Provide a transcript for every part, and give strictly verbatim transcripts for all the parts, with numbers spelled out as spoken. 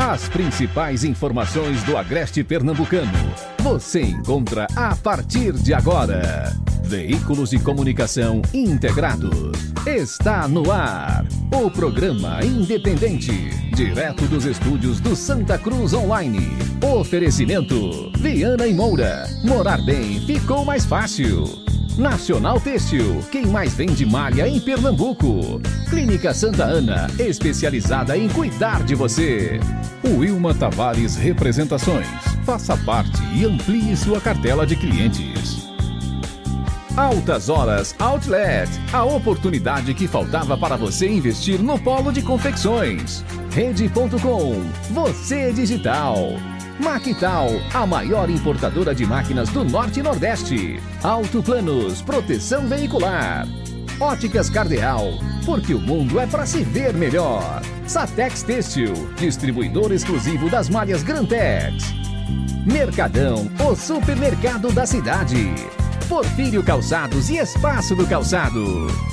As principais informações do Agreste Pernambucano você encontra a partir de agora. Veículos de comunicação integrados. Está no ar. O programa independente, direto dos estúdios do Santa Cruz Online. Oferecimento: Viana e Moura. Morar bem ficou mais fácil. Nacional Têxtil, quem mais vende malha em Pernambuco. Clínica Santa Ana, especializada em cuidar de você. Wilma Tavares Representações. Faça parte e amplie sua cartela de clientes. Altas Horas Outlet, a oportunidade que faltava para você investir no polo de confecções. Rede ponto com, você digital. Maquital, a maior importadora de máquinas do Norte e Nordeste. Autoplanos, proteção veicular. Óticas Cardeal, porque o mundo é para se ver melhor. Satex Têxtil, distribuidor exclusivo das malhas Grantex. Mercadão, o supermercado da cidade. Porfírio Calçados e Espaço do Calçado.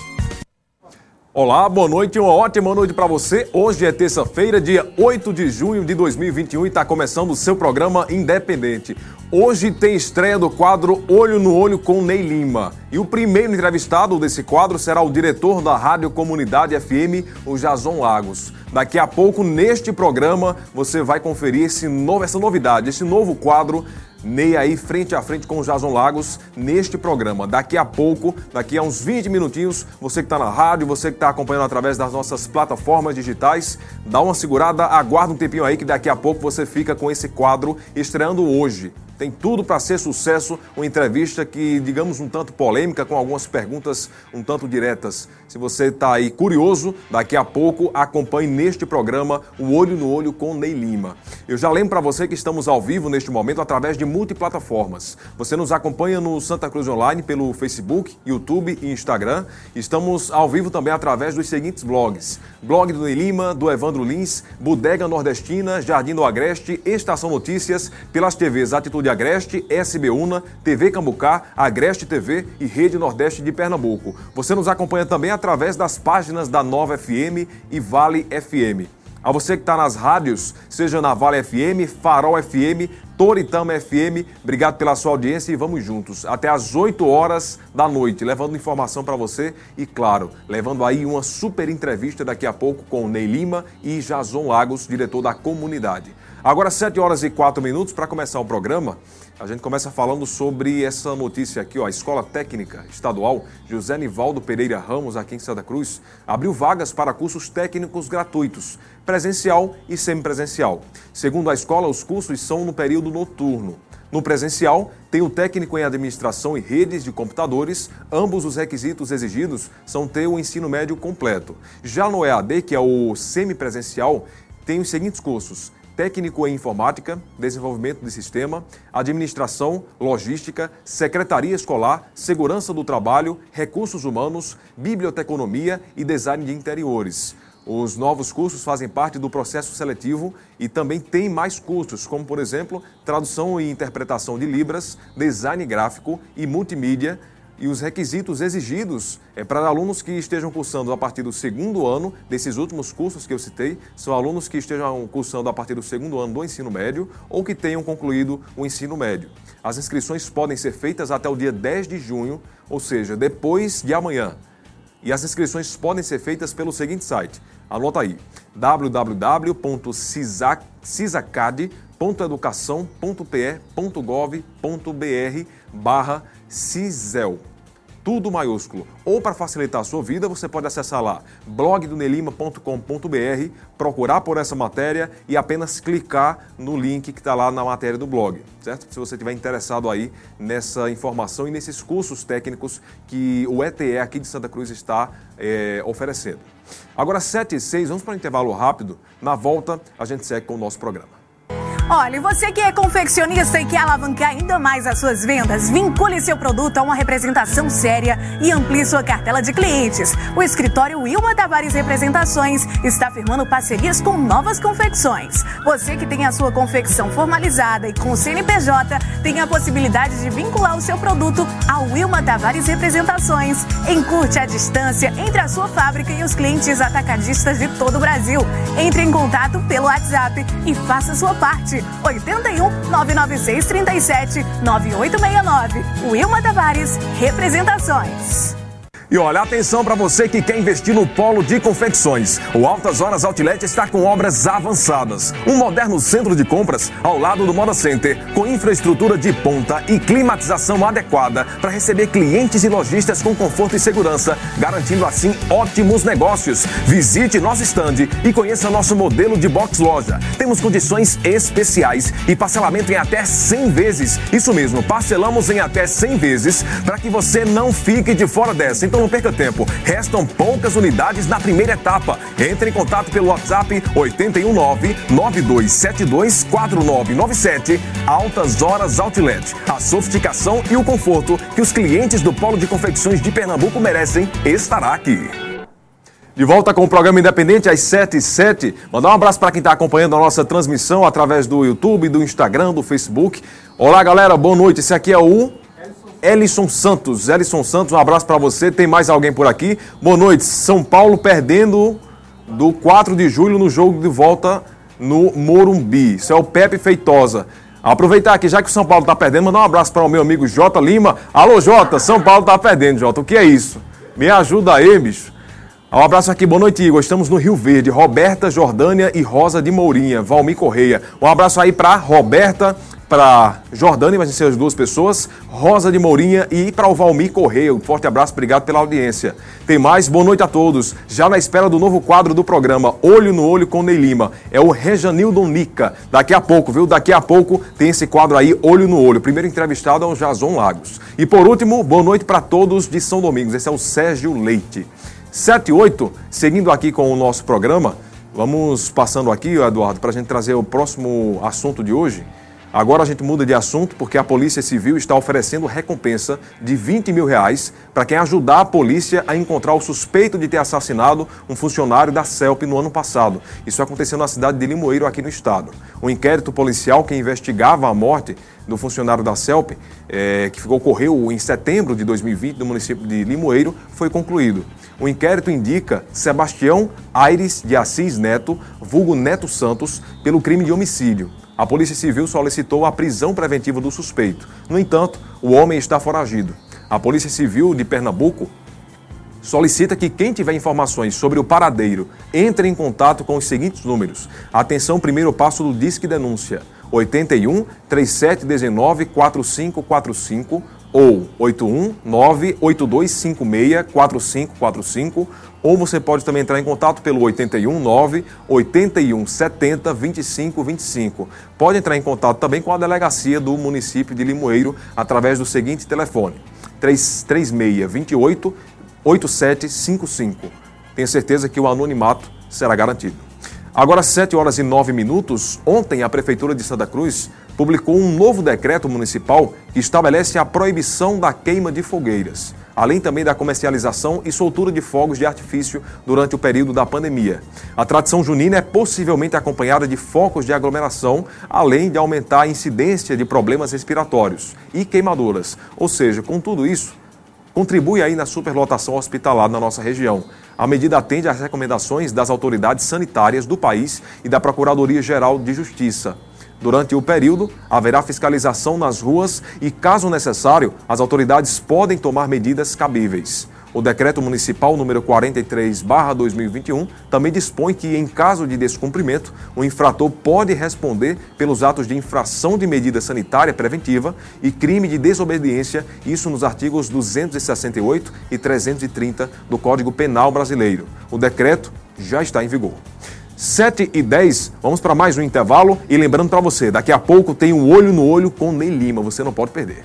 Olá, boa noite, uma ótima noite para você. Hoje é terça-feira, dia oito de junho de dois mil e vinte e um e está começando o seu programa Independente. Hoje tem estreia do quadro Olho no Olho com Ney Lima. E o primeiro entrevistado desse quadro será o diretor da Rádio Comunidade F M, o Jason Lagos. Daqui a pouco, neste programa, você vai conferir esse novo, essa novidade, esse novo quadro, Ney aí frente a frente com o Jason Lagos neste programa. Daqui a pouco, daqui a uns vinte minutinhos, você que está na rádio, você que está acompanhando através das nossas plataformas digitais, dá uma segurada, aguarda um tempinho aí que daqui a pouco você fica com esse quadro estreando hoje. Tem tudo para ser sucesso, uma entrevista que, digamos, um tanto polêmica, com algumas perguntas um tanto diretas. Se você está aí curioso, daqui a pouco acompanhe neste programa o Olho no Olho com Ney Lima. Eu já lembro para você que estamos ao vivo neste momento através de multiplataformas. Você nos acompanha no Santa Cruz Online pelo Facebook, YouTube e Instagram. Estamos ao vivo também através dos seguintes blogs: blog do Ney Lima, do Evandro Lins, Bodega Nordestina, Jardim do Agreste, Estação Notícias, pelas T Vs Atitude Agreste, S B Una, T V Cambucá, Agreste T V e Rede Nordeste de Pernambuco. Você nos acompanha também através das páginas da Nova F M e Vale F M. A você que está nas rádios, seja na Vale F M, Farol F M, Toritama F M, obrigado pela sua audiência e vamos juntos até às oito horas da noite, levando informação para você e, claro, levando aí uma super entrevista daqui a pouco com Ney Lima e Jason Lagos, diretor da comunidade. Agora, sete horas e quatro minutos para começar o programa. A gente começa falando sobre essa notícia aqui, ó. A Escola Técnica Estadual José Nivaldo Pereira Ramos, aqui em Santa Cruz, abriu vagas para cursos técnicos gratuitos, presencial e semipresencial. Segundo a escola, os cursos são no período noturno. No presencial, tem o técnico em administração e redes de computadores. Ambos os requisitos exigidos são ter o ensino médio completo. Já no E A D, que é o semipresencial, tem os seguintes cursos: técnico em informática, desenvolvimento de sistema, administração, logística, secretaria escolar, segurança do trabalho, recursos humanos, biblioteconomia e design de interiores. Os novos cursos fazem parte do processo seletivo e também tem mais cursos, como, por exemplo, tradução e interpretação de Libras, design gráfico e multimídia. E os requisitos exigidos é para alunos que estejam cursando a partir do segundo ano desses últimos cursos que eu citei, são alunos que estejam cursando a partir do segundo ano do ensino médio ou que tenham concluído o ensino médio. As inscrições podem ser feitas até o dia dez de junho, ou seja, depois de amanhã. E as inscrições podem ser feitas pelo seguinte site, anota aí, w w w ponto cisacad ponto educação ponto p e ponto gov ponto b r barra Cisel, tudo maiúsculo. Ou para facilitar a sua vida, você pode acessar lá blog do nelima ponto com ponto b r, procurar por essa matéria e apenas clicar no link que está lá na matéria do blog, certo? Se você estiver interessado aí nessa informação e nesses cursos técnicos que o E T E aqui de Santa Cruz está é, oferecendo. Agora, sete e seis, vamos para um intervalo rápido. Na volta, a gente segue com o nosso programa. Olha, você que é confeccionista e quer alavancar ainda mais as suas vendas, vincule seu produto a uma representação séria e amplie sua cartela de clientes. O escritório Wilma Tavares Representações está firmando parcerias com novas confecções. Você que tem a sua confecção formalizada e com o C N P J, tem a possibilidade de vincular o seu produto ao Wilma Tavares Representações. Encurte a distância entre a sua fábrica e os clientes atacadistas de todo o Brasil. Entre em contato pelo WhatsApp e faça sua parte. oito um nove nove seis três sete nove oito seis nove. Wilma Tavares Representações. E olha, atenção para você que quer investir no polo de confecções. O Altas Horas Outlet está com obras avançadas. Um moderno centro de compras ao lado do Moda Center, com infraestrutura de ponta e climatização adequada para receber clientes e lojistas com conforto e segurança, garantindo assim ótimos negócios. Visite nosso stand e conheça nosso modelo de box loja. Temos condições especiais e parcelamento em até cem vezes. Isso mesmo, parcelamos em até cem vezes para que você não fique de fora dessa. Então não perca tempo, restam poucas unidades na primeira etapa. Entre em contato pelo WhatsApp oito um nove nove dois sete dois quatro nove nove sete. Altas Horas Outlet. A sofisticação e o conforto que os clientes do Polo de Confecções de Pernambuco merecem estará aqui. De volta com o programa Independente às sete e sete. Mandar um abraço para quem está acompanhando a nossa transmissão através do YouTube, do Instagram, do Facebook. Olá, galera, boa noite. Esse aqui é o Elison Santos. Elison Santos, um abraço para você. Tem mais alguém por aqui? Boa noite. São Paulo perdendo do quatro de julho no jogo de volta no Morumbi. Isso é o Pepe Feitosa. Aproveitar aqui, já que o São Paulo está perdendo, mandar um abraço para o meu amigo Jota Lima. Alô, Jota, São Paulo está perdendo, Jota. O que é isso? Me ajuda aí, bicho. Um abraço aqui, boa noite, Igor. Estamos no Rio Verde. Roberta Jordânia e Rosa de Mourinha. Valmir Correia. Um abraço aí para Roberta, para Jordânia, mas ser as duas pessoas, Rosa de Mourinha, e para o Valmir Correia. Um forte abraço, obrigado pela audiência. Tem mais, boa noite a todos. Já na espera do novo quadro do programa, Olho no Olho com Ney Lima. É o Rejanildo Nica. Daqui a pouco, viu? Daqui a pouco tem esse quadro aí, Olho no Olho. O primeiro entrevistado é o Jason Lagos. E por último, boa noite para todos de São Domingos. Esse é o Sérgio Leite. sete e oito, seguindo aqui com o nosso programa, vamos passando aqui, Eduardo, para a gente trazer o próximo assunto de hoje. Agora a gente muda de assunto porque a Polícia Civil está oferecendo recompensa de vinte mil reais para quem ajudar a polícia a encontrar o suspeito de ter assassinado um funcionário da CELP no ano passado. Isso aconteceu na cidade de Limoeiro, aqui no estado. Um inquérito policial que investigava a morte do funcionário da CELP, é, que ocorreu em setembro de dois mil e vinte no município de Limoeiro, foi concluído. O inquérito indica Sebastião Aires de Assis Neto, vulgo Neto Santos, pelo crime de homicídio. A Polícia Civil solicitou a prisão preventiva do suspeito. No entanto, o homem está foragido. A Polícia Civil de Pernambuco solicita que quem tiver informações sobre o paradeiro entre em contato com os seguintes números. Atenção, primeiro passo do Disque Denúncia, oito um, três sete um nove, quatro cinco quatro cinco ou oito um nove oito dois cinco seis quatro cinco quatro cinco, ou você pode também entrar em contato pelo oito um nove oito um sete zero dois cinco dois cinco. Pode entrar em contato também com a delegacia do município de Limoeiro através do seguinte telefone, três três seis dois oito oito sete cinco cinco. Tenho certeza que o anonimato será garantido. Agora, sete horas e nove minutos, ontem a Prefeitura de Santa Cruz publicou um novo decreto municipal que estabelece a proibição da queima de fogueiras, além também da comercialização e soltura de fogos de artifício durante o período da pandemia. A tradição junina é possivelmente acompanhada de focos de aglomeração, além de aumentar a incidência de problemas respiratórios e queimaduras. Ou seja, com tudo isso, contribui aí na superlotação hospitalar na nossa região. A medida atende às recomendações das autoridades sanitárias do país e da Procuradoria-Geral de Justiça. Durante o período, haverá fiscalização nas ruas e, caso necessário, as autoridades podem tomar medidas cabíveis. O Decreto Municipal número quarenta e três barra dois mil e vinte e um também dispõe que, em caso de descumprimento, o infrator pode responder pelos atos de infração de medida sanitária preventiva e crime de desobediência, isso nos artigos duzentos e sessenta e oito e trezentos e trinta do Código Penal Brasileiro. O decreto já está em vigor. sete e dez, vamos para mais um intervalo e lembrando para você, daqui a pouco tem um Olho no Olho com Ney Lima, você não pode perder.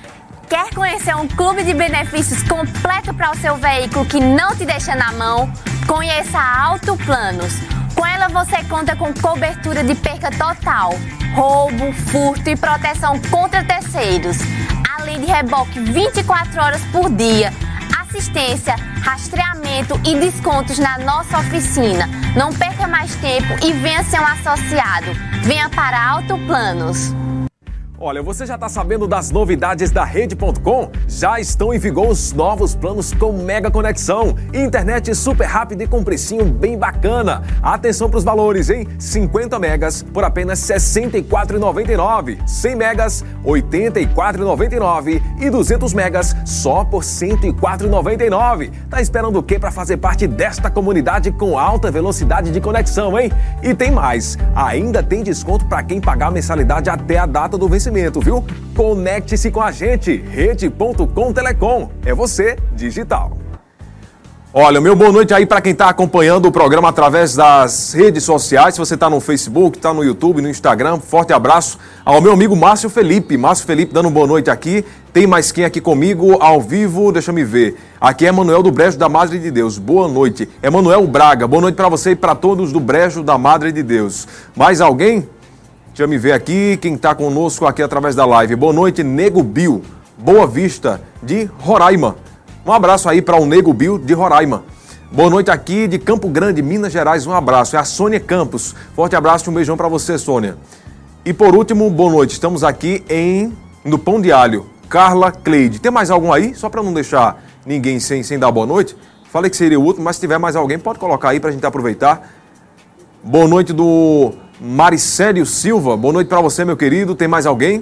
Quer conhecer um clube de benefícios completo para o seu veículo que não te deixa na mão? Conheça a Auto Planos. Com Com ela você conta com cobertura de perca total, roubo, furto e proteção contra terceiros, além de reboque vinte e quatro horas por dia, assistência, rastreamento e descontos na nossa oficina. Não perca mais tempo e venha ser um associado. Venha para Auto Planos. Olha, você já está sabendo das novidades da Rede ponto com? Já estão em vigor os novos planos com mega conexão, internet super rápida e com precinho bem bacana. Atenção para os valores, hein? cinquenta megas por apenas sessenta e quatro reais e noventa e nove centavos, cem megas oitenta e quatro reais e noventa e nove centavos e duzentos megas só por cento e quatro reais e noventa e nove centavos. Tá esperando o quê para fazer parte desta comunidade com alta velocidade de conexão, hein? E tem mais, ainda tem desconto para quem pagar a mensalidade até a data do vencimento, viu? Conecte-se com a gente, Rede ponto com Telecom. É você, digital. Olha, meu boa noite aí para quem está acompanhando o programa através das redes sociais. Se você está no Facebook, está no YouTube, no Instagram, forte abraço ao meu amigo Márcio Felipe. Márcio Felipe dando boa noite aqui. Tem mais quem aqui comigo ao vivo? Deixa eu me ver. Aqui é Emanuel do Brejo da Madre de Deus. Boa noite. Emanuel Braga, boa noite para você e para todos do Brejo da Madre de Deus. Mais alguém? Deixa eu me ver aqui, quem está conosco aqui através da live. Boa noite, Nego Bill, Boa Vista, de Roraima. Um abraço aí para o Nego Bill, de Roraima. Boa noite aqui de Campo Grande, Minas Gerais. Um abraço. É a Sônia Campos. Forte abraço e um beijão para você, Sônia. E por último, boa noite. Estamos aqui em no Pão de Alho. Carla Cleide. Tem mais algum aí? Só para não deixar ninguém sem, sem dar boa noite. Falei que seria o último, mas se tiver mais alguém, pode colocar aí para a gente aproveitar. Boa noite do Maricélio Silva, boa noite para você, meu querido. Tem mais alguém?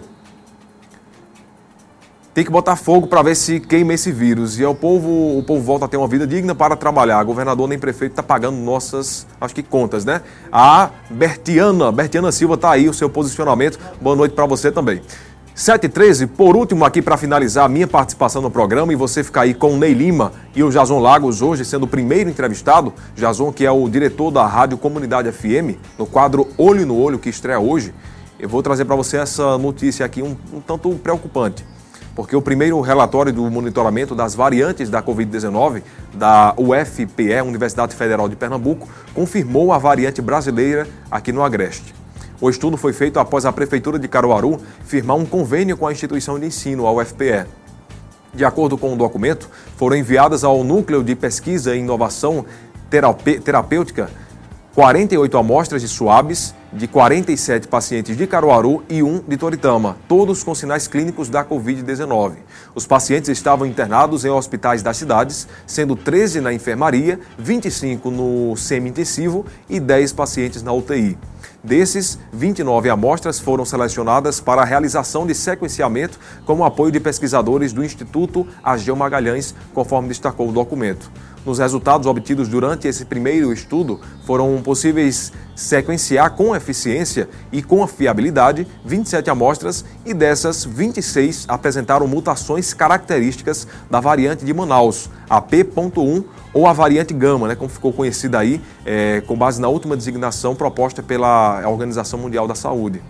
Tem que botar fogo para ver se queima esse vírus. E é o povo, o povo volta a ter uma vida digna para trabalhar. Governador nem prefeito está pagando nossas, acho que contas, né? A Bertiana, Bertiana Silva está aí, o seu posicionamento. Boa noite para você também. sete e treze, por último aqui para finalizar a minha participação no programa e você ficar aí com o Ney Lima e o Jason Lagos hoje sendo o primeiro entrevistado. Jason, que é o diretor da Rádio Comunidade F M, no quadro Olho no Olho, que estreia hoje. Eu vou trazer para você essa notícia aqui um, um tanto preocupante, porque o primeiro relatório do monitoramento das variantes da covid dezenove da U F P E, Universidade Federal de Pernambuco, confirmou a variante brasileira aqui no Agreste. O estudo foi feito após a Prefeitura de Caruaru firmar um convênio com a instituição de ensino, a U F P E. De acordo com o documento, foram enviadas ao Núcleo de Pesquisa e Inovação Terapêutica quarenta e oito amostras de suaves de quarenta e sete pacientes de Caruaru e um de Toritama, todos com sinais clínicos da covid dezenove. Os pacientes estavam internados em hospitais das cidades, sendo treze na enfermaria, vinte e cinco no semi-intensivo e dez pacientes na U T I. Desses, vinte e nove amostras foram selecionadas para a realização de sequenciamento com o apoio de pesquisadores do Instituto Ageu Magalhães, conforme destacou o documento. Nos resultados obtidos durante esse primeiro estudo, foram possíveis sequenciar com eficiência e com fiabilidade vinte e sete amostras e dessas, vinte e seis apresentaram mutações características da variante de Manaus, a P ponto um, ou a variante Gama, né, como ficou conhecida aí, é, com base na última designação proposta pela Organização Mundial da Saúde.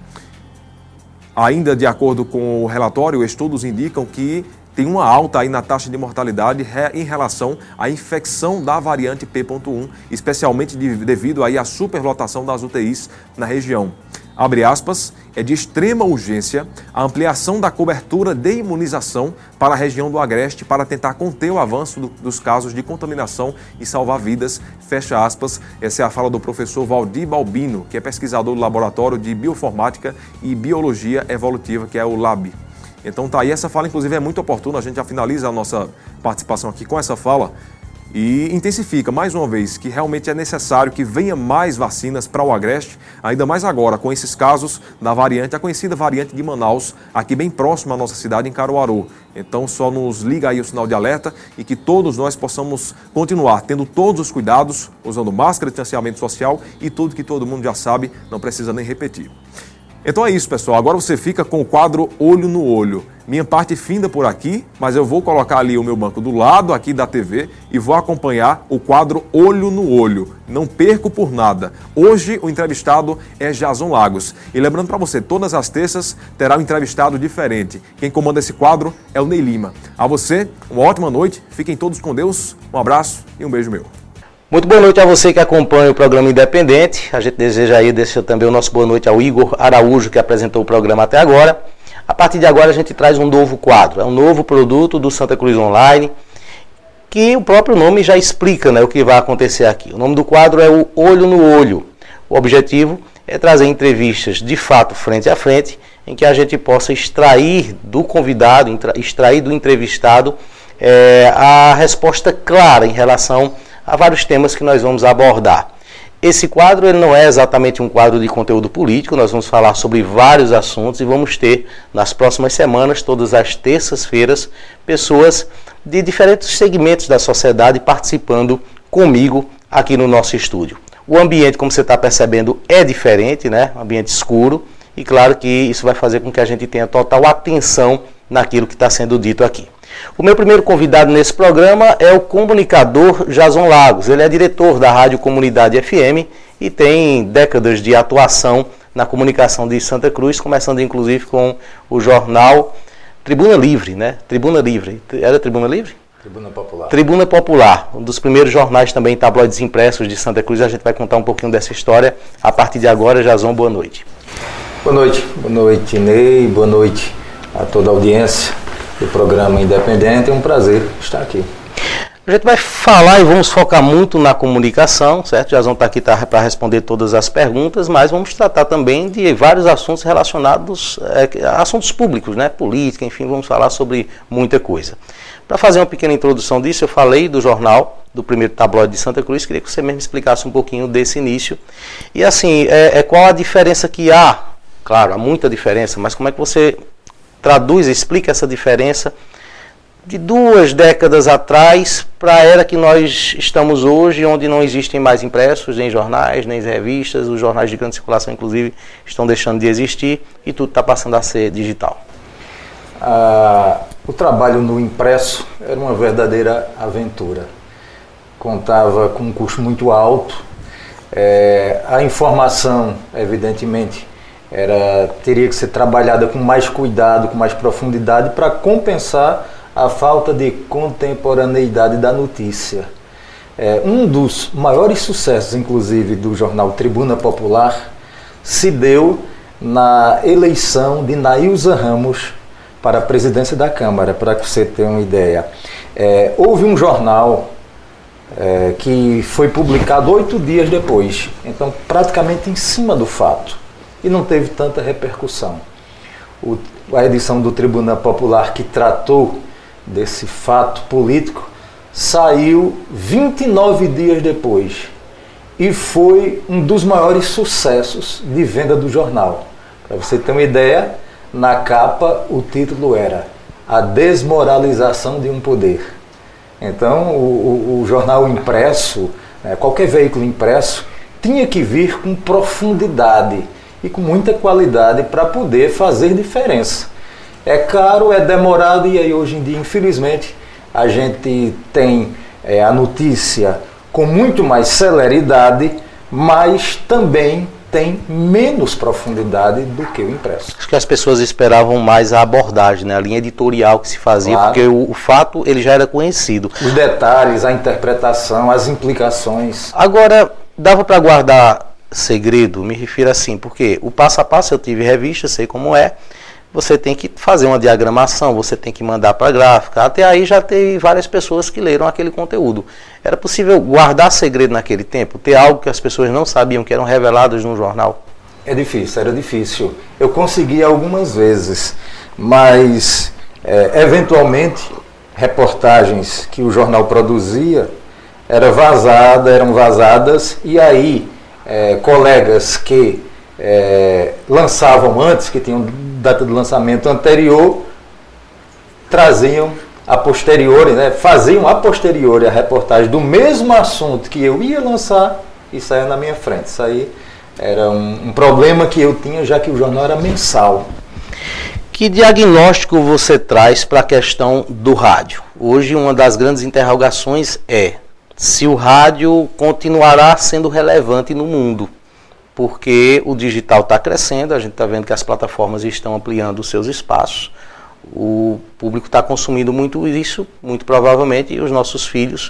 Ainda de acordo com o relatório, estudos indicam que tem uma alta aí na taxa de mortalidade em relação à infecção da variante P ponto um, especialmente devido aí à superlotação das U T Is na região. Abre aspas, é de extrema urgência a ampliação da cobertura de imunização para a região do Agreste para tentar conter o avanço do, dos casos de contaminação e salvar vidas, fecha aspas. Essa é a fala do professor Valdir Balbino, que é pesquisador do Laboratório de Bioinformática e Biologia Evolutiva, que é o LAB. Então tá aí, essa fala inclusive é muito oportuna, a gente já finaliza a nossa participação aqui com essa fala e intensifica mais uma vez que realmente é necessário que venha mais vacinas para o Agreste, ainda mais agora com esses casos da variante, a conhecida variante de Manaus, aqui bem próximo à nossa cidade, em Caruaru. Então só nos liga aí o sinal de alerta e que todos nós possamos continuar tendo todos os cuidados, usando máscara, distanciamento social e tudo que todo mundo já sabe, não precisa nem repetir. Então é isso, pessoal. Agora você fica com o quadro Olho no Olho. Minha parte finda por aqui, mas eu vou colocar ali o meu banco do lado aqui da T V e vou acompanhar o quadro Olho no Olho. Não perco por nada. Hoje o entrevistado é Jason Lagos. E lembrando para você, todas as terças terá um entrevistado diferente. Quem comanda esse quadro é o Ney Lima. A você, uma ótima noite. Fiquem todos com Deus. Um abraço e um beijo meu. Muito boa noite a você que acompanha o programa Independente. A gente deseja aí, deixa também o nosso boa noite ao Igor Araújo, que apresentou o programa até agora. A partir de agora a gente traz um novo quadro, é um novo produto do Santa Cruz Online, que o próprio nome já explica, né, o que vai acontecer aqui. O nome do quadro é o Olho no Olho. O objetivo é trazer entrevistas de fato frente a frente, em que a gente possa extrair do convidado, extrair do entrevistado é, a resposta clara em relação a vários temas que nós vamos abordar. Esse quadro ele não é exatamente um quadro de conteúdo político, nós vamos falar sobre vários assuntos e vamos ter nas próximas semanas, todas as terças-feiras, pessoas de diferentes segmentos da sociedade participando comigo aqui no nosso estúdio. O ambiente, como você está percebendo, é diferente, né? Um ambiente escuro, e claro que isso vai fazer com que a gente tenha total atenção naquilo que está sendo dito aqui. O meu primeiro convidado nesse programa é o comunicador Jason Lagos. Ele é diretor da Rádio Comunidade F M e tem décadas de atuação na comunicação de Santa Cruz, começando inclusive com o jornal Tribuna Livre, né? Tribuna Livre. Era Tribuna Livre? Tribuna Popular. Tribuna Popular, um dos primeiros jornais também, tabloides impressos de Santa Cruz. A gente vai contar um pouquinho dessa história a partir de agora. Jason, boa noite. Boa noite. Boa noite, Ney. Boa noite a toda a audiência do programa Independente. É um prazer estar aqui. A gente vai falar e vamos focar muito na comunicação, certo? Jason está aqui tá, para responder todas as perguntas, mas vamos tratar também de vários assuntos relacionados é, a assuntos públicos, né? Política, enfim, vamos falar sobre muita coisa. Para fazer uma pequena introdução disso, eu falei do jornal, do primeiro tabloide de Santa Cruz, queria que você mesmo explicasse um pouquinho desse início. E assim, é, é qual a diferença que há? Claro, há muita diferença, mas como é que você traduz, explica essa diferença de duas décadas atrás para a era que nós estamos hoje, onde não existem mais impressos, nem jornais, nem revistas, os jornais de grande circulação, inclusive, estão deixando de existir e tudo está passando a ser digital. Ah, o trabalho no impresso era uma verdadeira aventura. Contava com um custo muito alto. É, a informação, evidentemente, era, teria que ser trabalhada com mais cuidado, com mais profundidade, para compensar a falta de contemporaneidade da notícia. É, um dos maiores sucessos, inclusive, do jornal Tribuna Popular se deu na eleição de Nailza Ramos para a presidência da Câmara, para que você tenha uma ideia. É, houve um jornal é, que foi publicado oito dias depois, então praticamente em cima do fato, e não teve tanta repercussão. O, a edição do Tribuna Popular que tratou desse fato político saiu vinte e nove dias depois e foi um dos maiores sucessos de venda do jornal. Para você ter uma ideia, na capa o título era A Desmoralização de um Poder. Então o, o, o jornal impresso, né, qualquer veículo impresso, tinha que vir com profundidade e com muita qualidade para poder fazer diferença. É caro, é demorado e aí hoje em dia, infelizmente, a gente tem é, a notícia com muito mais celeridade, mas também tem menos profundidade do que o impresso. Acho que as pessoas esperavam mais a abordagem, né? A linha editorial que se fazia, claro, porque o, o fato ele já era conhecido. Os detalhes, a interpretação, as implicações. Agora, dava para guardar segredo? Me refiro assim, porque o passo a passo eu tive revista, sei como é. Você tem que fazer uma diagramação, você tem que mandar para a gráfica. Até aí já teve várias pessoas que leram aquele conteúdo. Era possível guardar segredo naquele tempo? Ter algo que as pessoas não sabiam, que eram revelados no jornal? É difícil, era difícil. Eu consegui algumas vezes, mas é, eventualmente reportagens que o jornal produzia era vazada, eram vazadas e aí é, colegas que é, lançavam antes, que tinham data de lançamento anterior, traziam a posteriori, né, faziam a posteriori a reportagem do mesmo assunto que eu ia lançar e saia na minha frente. Isso aí era um, um problema que eu tinha, já que o jornal era mensal. Que diagnóstico você traz para a questão do rádio? Hoje uma das grandes interrogações é se o rádio continuará sendo relevante no mundo, porque o digital está crescendo, a gente está vendo que as plataformas estão ampliando os seus espaços, o público está consumindo muito isso, muito provavelmente, e os nossos filhos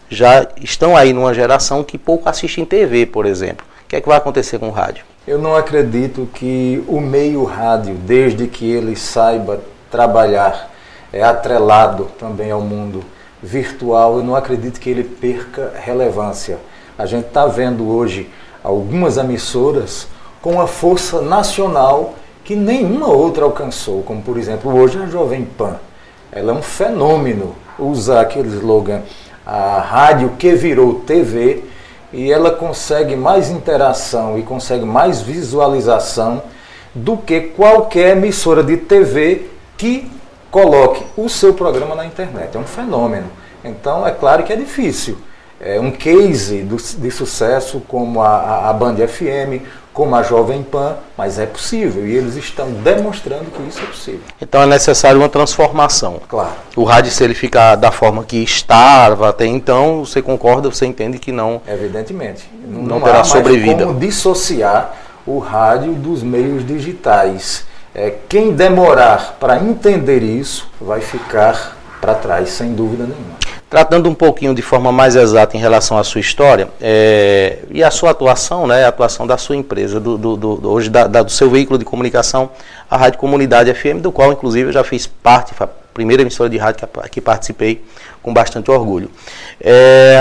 já estão aí numa geração que pouco assiste em T V, por exemplo. O que é que vai acontecer com o rádio? Eu não acredito que o meio rádio, desde que ele saiba trabalhar, é atrelado também ao mundo virtual, eu não acredito que ele perca relevância. A gente está vendo hoje algumas emissoras com uma força nacional que nenhuma outra alcançou, como por exemplo hoje a Jovem Pan. Ela é um fenômeno, usar aquele slogan, a rádio que virou T V, e ela consegue mais interação e consegue mais visualização do que qualquer emissora de T V que coloque o seu programa na internet. É um fenômeno. Então, é claro que é difícil. É um case do, de sucesso como a, a Band F M, como a Jovem Pan, mas é possível. E eles estão demonstrando que isso é possível. Então é necessário uma transformação. Claro. O rádio, se ele ficar da forma que estava até então, você concorda, você entende que não... Evidentemente. Não, não não terá há sobrevida. mais como dissociar o rádio dos meios digitais. É, quem demorar para entender isso vai ficar para trás, sem dúvida nenhuma. Tratando um pouquinho de forma mais exata em relação à sua história é, e a sua atuação, né, a atuação da sua empresa, do, do, do, hoje da, da, do seu veículo de comunicação, a Rádio Comunidade F M, do qual inclusive eu já fiz parte, foi a primeira emissora de rádio que, que participei com bastante orgulho. É,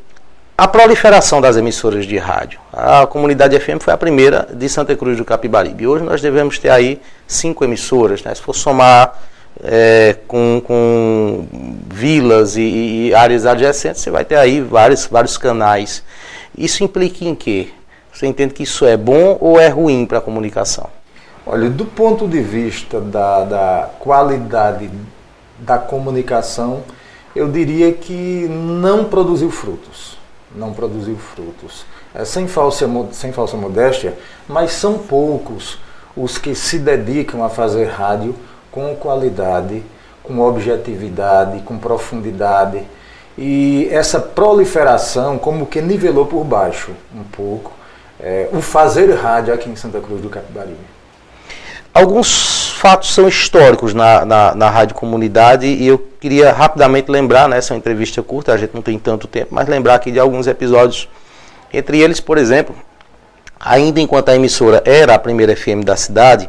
a proliferação das emissoras de rádio, a Comunidade F M foi a primeira de Santa Cruz do Capibaribe. Hoje nós devemos ter aí cinco emissoras, né, se for somar É, com, com vilas e, e áreas adjacentes, você vai ter aí vários, vários canais. Isso implica em quê? Você entende que isso é bom ou é ruim para a comunicação? Olha, do ponto de vista da, da qualidade da comunicação, eu diria que não produziu frutos. Não produziu frutos. É, sem, falsa, sem falsa modéstia, mas são poucos os que se dedicam a fazer rádio com qualidade, com objetividade, com profundidade. E essa proliferação como que nivelou por baixo um pouco é, o fazer rádio aqui em Santa Cruz do Capibaribe. Alguns fatos são históricos na, na, na Rádio Comunidade e eu queria rapidamente lembrar, né, essa é uma entrevista curta, a gente não tem tanto tempo, mas lembrar aqui de alguns episódios. Entre eles, por exemplo, ainda enquanto a emissora era a primeira F M da cidade,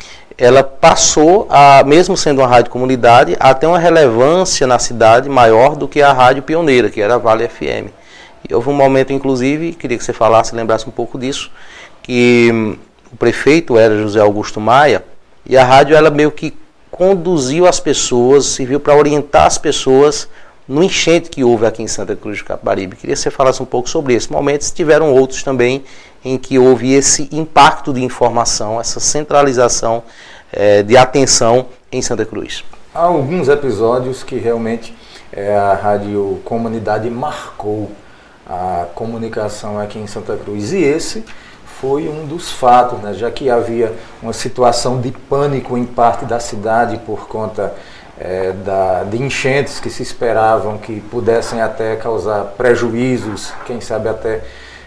ela passou, a, mesmo sendo uma rádio comunidade, a ter uma relevância na cidade maior do que a rádio pioneira, que era a Vale F M. E houve um momento, inclusive, queria que você falasse, lembrasse um pouco disso, que hum, o prefeito era José Augusto Maia, e a rádio ela meio que conduziu as pessoas, serviu para orientar as pessoas no enchente que houve aqui em Santa Cruz do Capibaribe. Queria que você falasse um pouco sobre esse momento, se tiveram outros também em que houve esse impacto de informação, essa centralização é, de atenção em Santa Cruz. Há alguns episódios que realmente é, a Rádio Comunidade marcou a comunicação aqui em Santa Cruz. E esse foi um dos fatos, né, já que havia uma situação de pânico em parte da cidade por conta é, da, de enchentes que se esperavam que pudessem até causar prejuízos, quem sabe até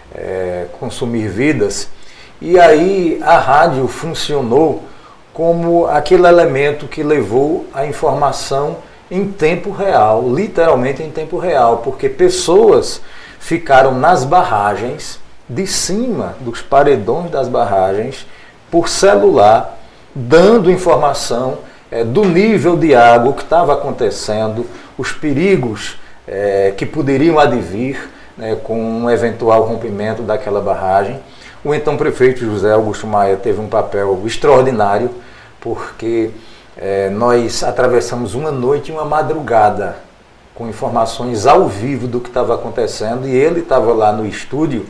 É, consumir vidas. E aí a rádio funcionou como aquele elemento que levou a informação em tempo real, literalmente em tempo real, porque pessoas ficaram nas barragens, de cima dos paredões das barragens, por celular, dando informação é, do nível de água, o que estava acontecendo, os perigos é, que poderiam advir, né, com um eventual rompimento daquela barragem. O então prefeito José Augusto Maia teve um papel extraordinário, porque é, nós atravessamos uma noite e uma madrugada com informações ao vivo do que estava acontecendo, e ele estava lá no estúdio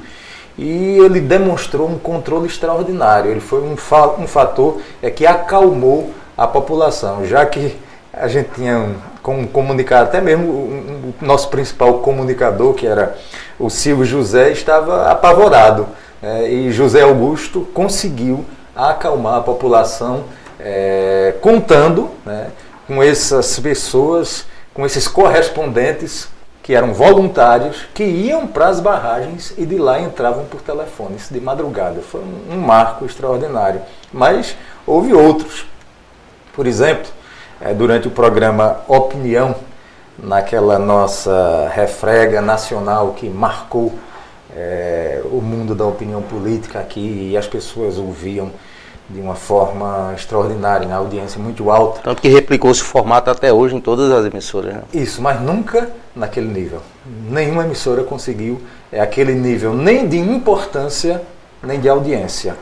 e ele demonstrou um controle extraordinário. Ele foi um, fa um fator é, que acalmou a população, já que a gente tinha um, como comunicar, até mesmo o, o nosso principal comunicador, que era o Silvio José, estava apavorado. É, e José Augusto conseguiu acalmar a população, é, contando, né, com essas pessoas, com esses correspondentes que eram voluntários, que iam para as barragens e de lá entravam por telefones de madrugada. Foi um, um marco extraordinário. Mas houve outros. Por exemplo, é, durante o programa Opinião, naquela nossa refrega nacional que marcou é, o mundo da opinião política aqui, e as pessoas ouviam de uma forma extraordinária, na audiência muito alta. Tanto que replicou-se o formato até hoje em todas as emissoras, né? Isso, mas nunca naquele nível. Nenhuma emissora conseguiu é, aquele nível nem de importância, nem de audiência.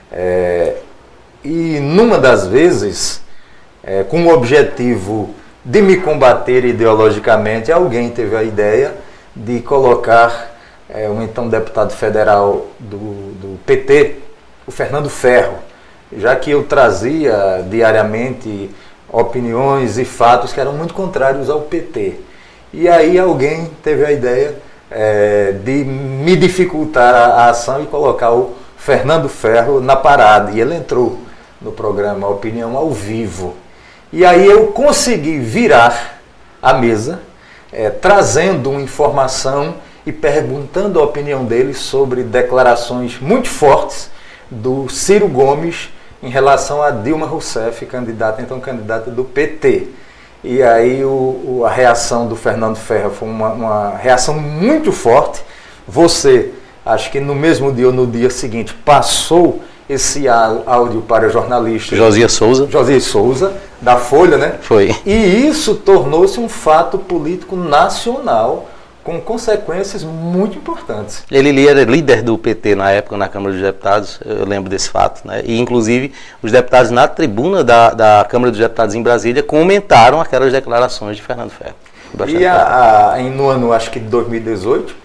É, e numa das vezes, é, com o objetivo de me combater ideologicamente, alguém teve a ideia de colocar é, um então deputado federal do, do P T, o Fernando Ferro, já que eu trazia diariamente opiniões e fatos que eram muito contrários ao P T. E aí alguém teve a ideia é, de me dificultar a, a ação e colocar o Fernando Ferro na parada. E ele entrou no programa Opinião ao Vivo. E aí eu consegui virar a mesa, é, trazendo uma informação e perguntando a opinião dele sobre declarações muito fortes do Ciro Gomes em relação a Dilma Rousseff, candidata, então candidata do P T. E aí o, o, a reação do Fernando Ferro foi uma, uma reação muito forte. Você, acho que no mesmo dia ou no dia seguinte, passou esse áudio para jornalista Josias Souza. Josias Souza, da Folha, né? Foi. E isso tornou-se um fato político nacional, com consequências muito importantes. Ele era líder do P T na época, na Câmara dos Deputados, eu lembro desse fato, né? E inclusive os deputados na tribuna da, da Câmara dos Deputados em Brasília comentaram aquelas declarações de Fernando Ferro. E a, a, no ano, acho que de dois mil e dezoito,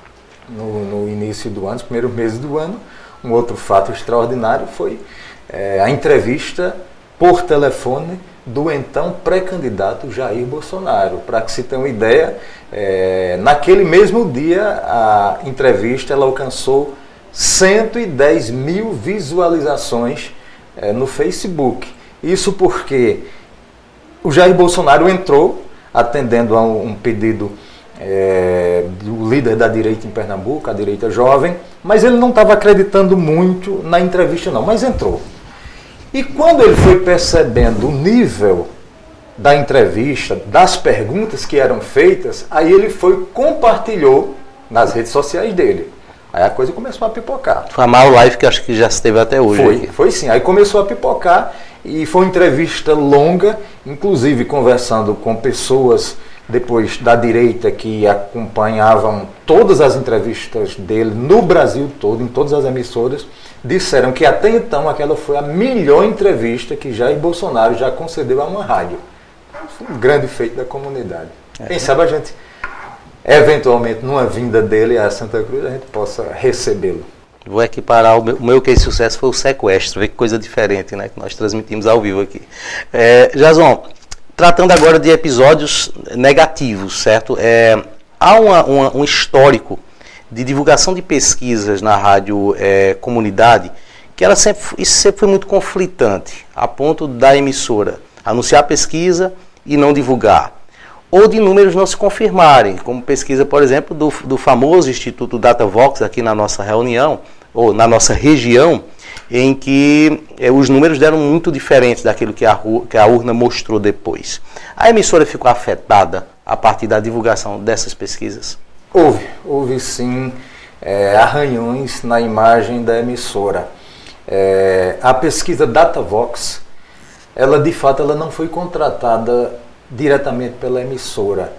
no, no início do ano, nos primeiros meses do ano, um outro fato extraordinário foi é, a entrevista por telefone do então pré-candidato Jair Bolsonaro. Para que se tenha uma ideia, é, naquele mesmo dia a entrevista ela alcançou cento e dez mil visualizações é, no Facebook. Isso porque o Jair Bolsonaro entrou atendendo a um, um pedido é, do líder da direita em Pernambuco, a direita jovem, mas ele não estava acreditando muito na entrevista não, mas entrou. E quando ele foi percebendo o nível da entrevista, das perguntas que eram feitas, aí ele foi compartilhou nas redes sociais dele. Aí a coisa começou a pipocar. Foi a maior live que acho que já se teve até hoje. Foi, aqui. foi sim. Aí começou a pipocar e foi uma entrevista longa, inclusive conversando com pessoas depois da direita que acompanhavam todas as entrevistas dele no Brasil todo, em todas as emissoras, disseram que até então aquela foi a melhor entrevista que Jair Bolsonaro já concedeu a uma rádio. Foi um grande feito da comunidade. É. Quem sabe a gente, eventualmente, numa vinda dele a Santa Cruz, a gente possa recebê-lo. Vou equiparar, o meu, o meu case de sucesso foi o sequestro, ver que coisa diferente, né, que nós transmitimos ao vivo aqui. É, Jason, tratando agora de episódios negativos, certo? É, há uma, uma, um histórico de divulgação de pesquisas na rádio é, comunidade, que ela sempre, isso sempre foi muito conflitante, a ponto da emissora anunciar a pesquisa e não divulgar, ou de números não se confirmarem, como pesquisa, por exemplo, do, do famoso Instituto Datavox aqui na nossa reunião, ou na nossa região, em que é, os números deram muito diferentes daquilo que a, que a urna mostrou depois. A emissora ficou afetada a partir da divulgação dessas pesquisas? Houve, houve sim é, arranhões na imagem da emissora. É, a pesquisa Datavox, ela de fato ela não foi contratada diretamente pela emissora,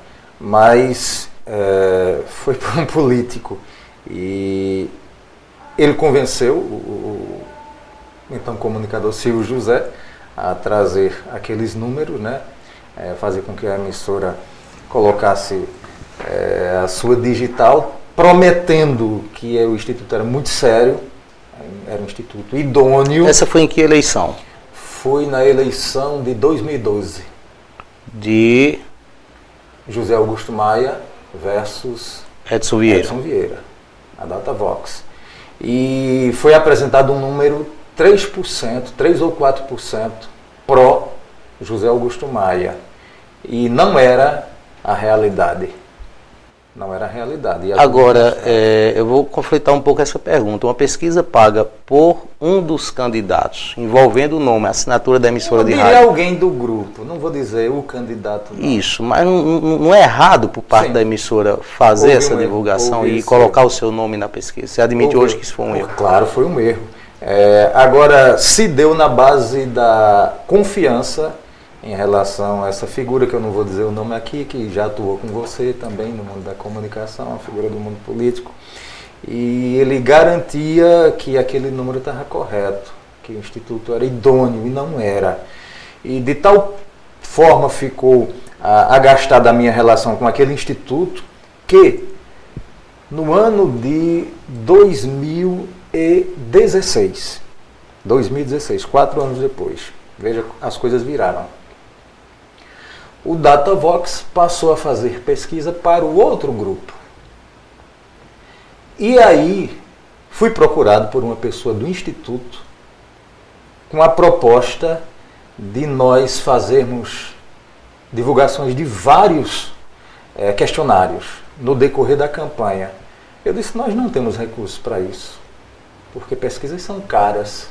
mas é, foi por um político. E ele convenceu o, o então comunicador Silvio José a trazer aqueles números, né, é, fazer com que a emissora colocasse É, a sua digital, prometendo que o Instituto era muito sério, era um instituto idôneo. Essa foi em que eleição? Foi na eleição de dois mil e doze. De José Augusto Maia versus Edson Vieira. Edson Vieira, a Datavox. E foi apresentado um número três por cento, três ou quatro por cento pró José Augusto Maia. E não era a realidade. não era a realidade. E Agora, é, eu vou conflitar um pouco essa pergunta. Uma pesquisa paga por um dos candidatos, envolvendo o nome, a assinatura da emissora eu de diria rádio. alguém do grupo, não vou dizer o candidato. Não. Isso, mas não, não, não é errado por parte Sim. da emissora fazer Houve essa um erro, divulgação houve e esse colocar erro. o seu nome na pesquisa? Você admite Houve- hoje que isso foi um erro? Claro, foi um erro. É, agora, se deu na base da confiança em relação a essa figura, que eu não vou dizer o nome aqui, que já atuou com você também no mundo da comunicação, a figura do mundo político, e ele garantia que aquele número estava correto, que o Instituto era idôneo, e não era. E de tal forma ficou ah, agastada a minha relação com aquele Instituto, que no ano de dois mil e dezesseis, dois mil e dezesseis, quatro anos depois, veja, as coisas viraram. O Datavox passou a fazer pesquisa para o outro grupo. E aí fui procurado por uma pessoa do Instituto com a proposta de nós fazermos divulgações de vários é, questionários no decorrer da campanha. Eu disse, nós não temos recursos para isso, porque pesquisas são caras.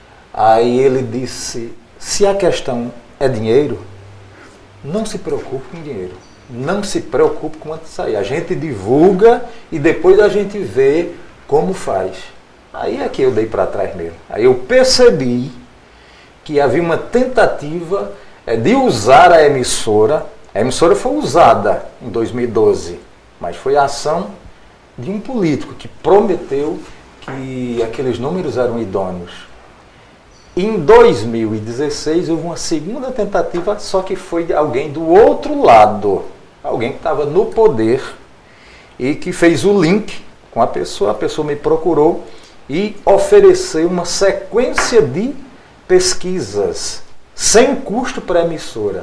Aí ele disse, se a questão é dinheiro, não se preocupe com dinheiro, não se preocupe com quanto sair. A gente divulga e depois a gente vê como faz. Aí é que eu dei para trás mesmo. Aí eu percebi que havia uma tentativa de usar a emissora. A emissora foi usada em dois mil e doze, mas foi a ação de um político que prometeu que aqueles números eram idôneos. Em dois mil e dezesseis houve uma segunda tentativa, só que foi de alguém do outro lado, alguém que estava no poder e que fez o link com a pessoa. A pessoa me procurou e ofereceu uma sequência de pesquisas sem custo para a emissora.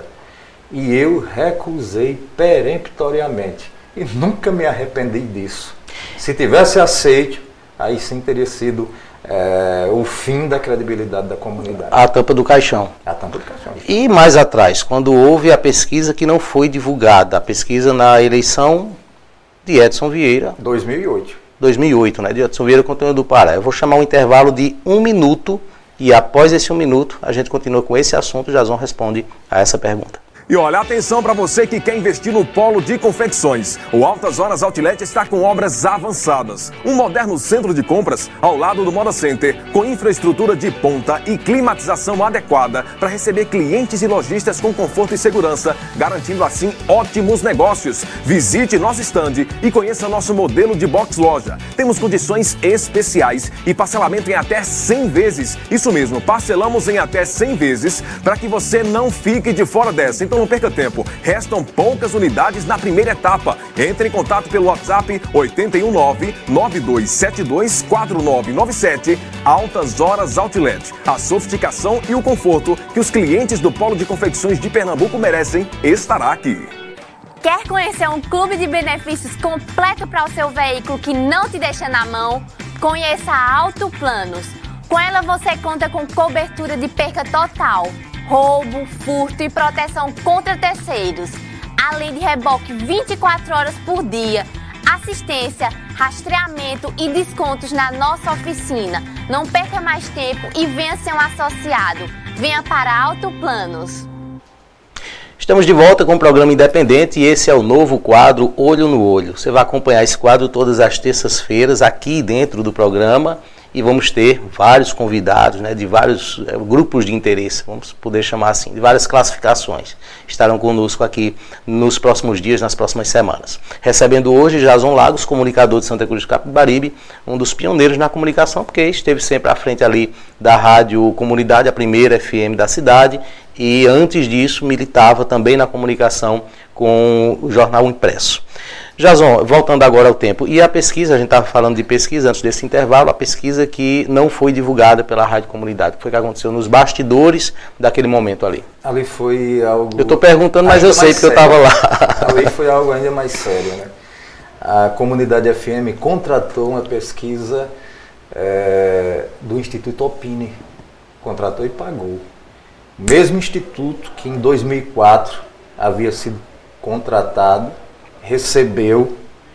E eu recusei peremptoriamente e nunca me arrependi disso. Se tivesse aceito, aí sim teria sido É, o fim da credibilidade da comunidade. A tampa do caixão. A tampa do caixão. E mais atrás, quando houve a pesquisa que não foi divulgada, a pesquisa na eleição de Edson Vieira, dois mil e oito. dois mil e oito, né? De Edson Vieira contra o do Pará. Eu vou chamar um intervalo de um minuto e após esse um minuto a gente continua com esse assunto. Jason responde a essa pergunta. E olha, atenção para você que quer investir no polo de confecções. O Altas Horas Outlet está com obras avançadas. Um moderno centro de compras ao lado do Moda Center, com infraestrutura de ponta e climatização adequada para receber clientes e lojistas com conforto e segurança, garantindo assim ótimos negócios. Visite nosso estande e conheça nosso modelo de box loja. Temos condições especiais e parcelamento em até cem vezes. Isso mesmo, parcelamos em até cem vezes para que você não fique de fora dessa. Então não perca tempo, restam poucas unidades na primeira etapa. Entre em contato pelo WhatsApp oito um nove, nove dois sete dois, quatro nove nove sete. Altas Horas Outlet. A sofisticação e o conforto que os clientes do Polo de Confecções de Pernambuco merecem estará aqui. Quer conhecer um clube de benefícios completo para o seu veículo que não te deixa na mão? Conheça a Auto Planos. Com ela você conta com cobertura de perca total, roubo, furto e proteção contra terceiros, além de reboque vinte e quatro horas por dia, assistência, rastreamento e descontos na nossa oficina. Não perca mais tempo e venha ser um associado. Venha para Auto Planos. Estamos de volta com o programa Independente e esse é o novo quadro Olho no Olho. Você vai acompanhar esse quadro todas as terças-feiras aqui dentro do programa. E vamos ter vários convidados, né, de vários é, grupos de interesse, vamos poder chamar assim, de várias classificações. Estarão conosco aqui nos próximos dias, nas próximas semanas. Recebendo hoje Jason Lagos, comunicador de Santa Cruz do Capibaribe, um dos pioneiros na comunicação, porque esteve sempre à frente ali da Rádio Comunidade, a primeira F M da cidade, e antes disso militava também na comunicação com o jornal impresso. Jason, voltando agora ao tempo, e a pesquisa, a gente estava falando de pesquisa antes desse intervalo, a pesquisa que não foi divulgada pela Rádio Comunidade, o que foi que aconteceu nos bastidores daquele momento ali? Ali foi algo... Eu estou perguntando, mas eu sei porque sério. Eu estava lá. Ali foi algo ainda mais sério, né? A Comunidade F M contratou uma pesquisa é, do Instituto Opine, contratou e pagou. O mesmo instituto que em dois mil e quatro havia sido contratado, recebeu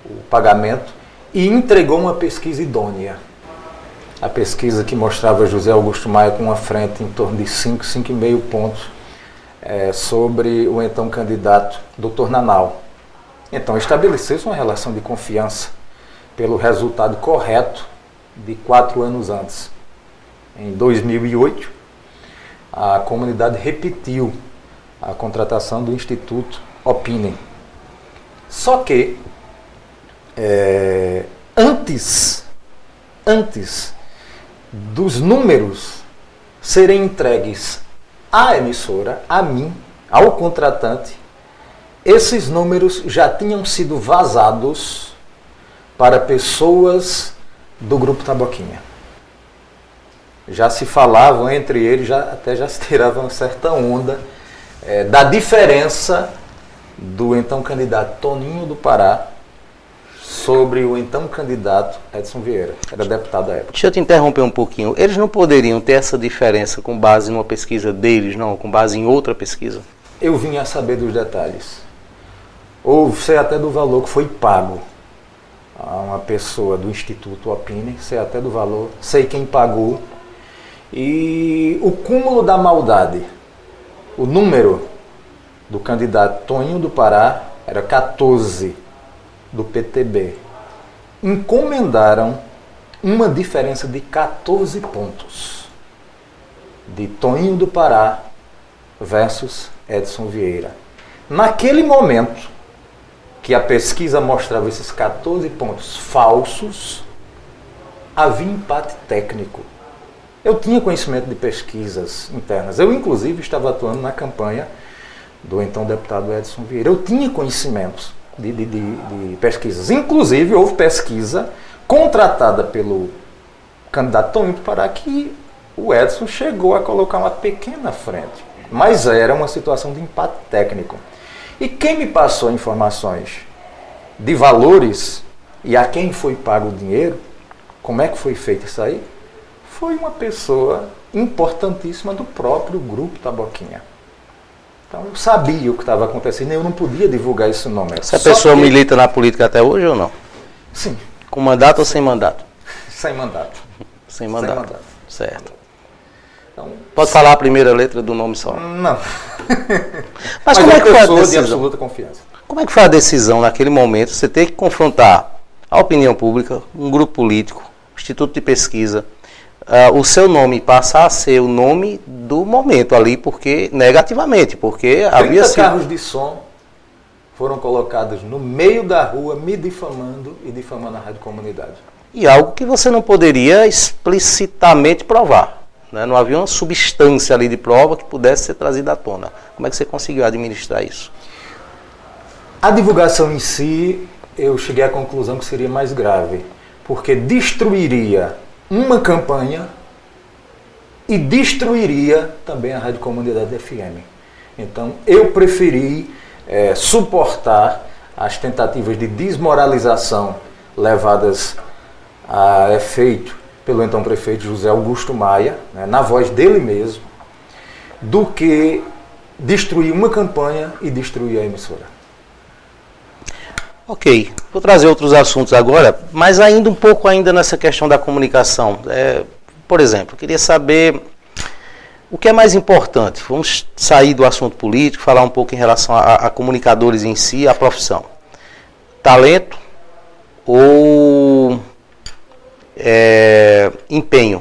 o pagamento e entregou uma pesquisa idônea. A pesquisa que mostrava José Augusto Maia com uma frente em torno de cinco, cinco vírgula cinco pontos é, sobre o então candidato doutor Nanau. Então estabeleceu-se uma relação de confiança pelo resultado correto de quatro anos antes. Em dois mil e oito, a comunidade repetiu a contratação do Instituto Opinem. Só que, é, antes, antes dos números serem entregues à emissora, a mim, ao contratante, esses números já tinham sido vazados para pessoas do Grupo Taboquinha. Já se falavam entre eles, já, até já se tirava uma certa onda é, da diferença do então candidato Toninho do Pará sobre o então candidato Edson Vieira, que era deputado à época. Deixa eu te interromper um pouquinho. Eles não poderiam ter essa diferença com base numa pesquisa deles, não? Com base em outra pesquisa? Eu vim a saber dos detalhes. Ou sei até do valor que foi pago a uma pessoa do Instituto Opinem, sei até do valor, sei quem pagou. E o cúmulo da maldade, o número do candidato Toninho do Pará era quatorze do P T B. Encomendaram uma diferença de quatorze pontos de Toninho do Pará versus Edson Vieira. Naquele momento que a pesquisa mostrava esses quatorze pontos falsos, havia empate técnico. Eu tinha conhecimento de pesquisas internas. Eu, inclusive, estava atuando na campanha do então deputado Edson Vieira. Eu tinha conhecimentos de, de, de, de pesquisas. Inclusive, houve pesquisa contratada pelo candidato Toninho do Pará que o Edson chegou a colocar uma pequena frente. Mas era uma situação de empate técnico. E quem me passou informações de valores e a quem foi pago o dinheiro, como é que foi feito isso aí? Foi uma pessoa importantíssima do próprio Grupo Taboquinha. Então eu sabia o que estava acontecendo e eu não podia divulgar esse nome. Essa pessoa que... milita na política até hoje ou não? Sim. Com mandato ou sem mandato? Sem mandato. Sem mandato. Sem mandato. Certo. Então, pode falar a primeira letra do nome só? Não. Mas, Mas como é que foi a decisão? De absoluta confiança. Como é que foi a decisão naquele momento? Você ter que confrontar a opinião pública, um grupo político, instituto de pesquisa, uh, o seu nome passar a ser o nome do momento ali, porque negativamente, porque havia sido... carros de som foram colocados no meio da rua, me difamando e difamando a Rádio Comunidade. E algo que você não poderia explicitamente provar. Né? Não havia uma substância ali de prova que pudesse ser trazida à tona. Como é que você conseguiu administrar isso? A divulgação em si, eu cheguei à conclusão que seria mais grave, porque destruiria uma campanha e destruiria também a Rádio Comunidade F M. Então, eu preferi é, suportar as tentativas de desmoralização levadas a efeito pelo então prefeito José Augusto Maia, né, na voz dele mesmo, do que destruir uma campanha e destruir a emissora. Ok, vou trazer outros assuntos agora, mas ainda um pouco ainda nessa questão da comunicação. É, por exemplo, eu queria saber o que é mais importante. Vamos sair do assunto político, falar um pouco em relação a, a comunicadores em si, a profissão. Talento ou é, empenho?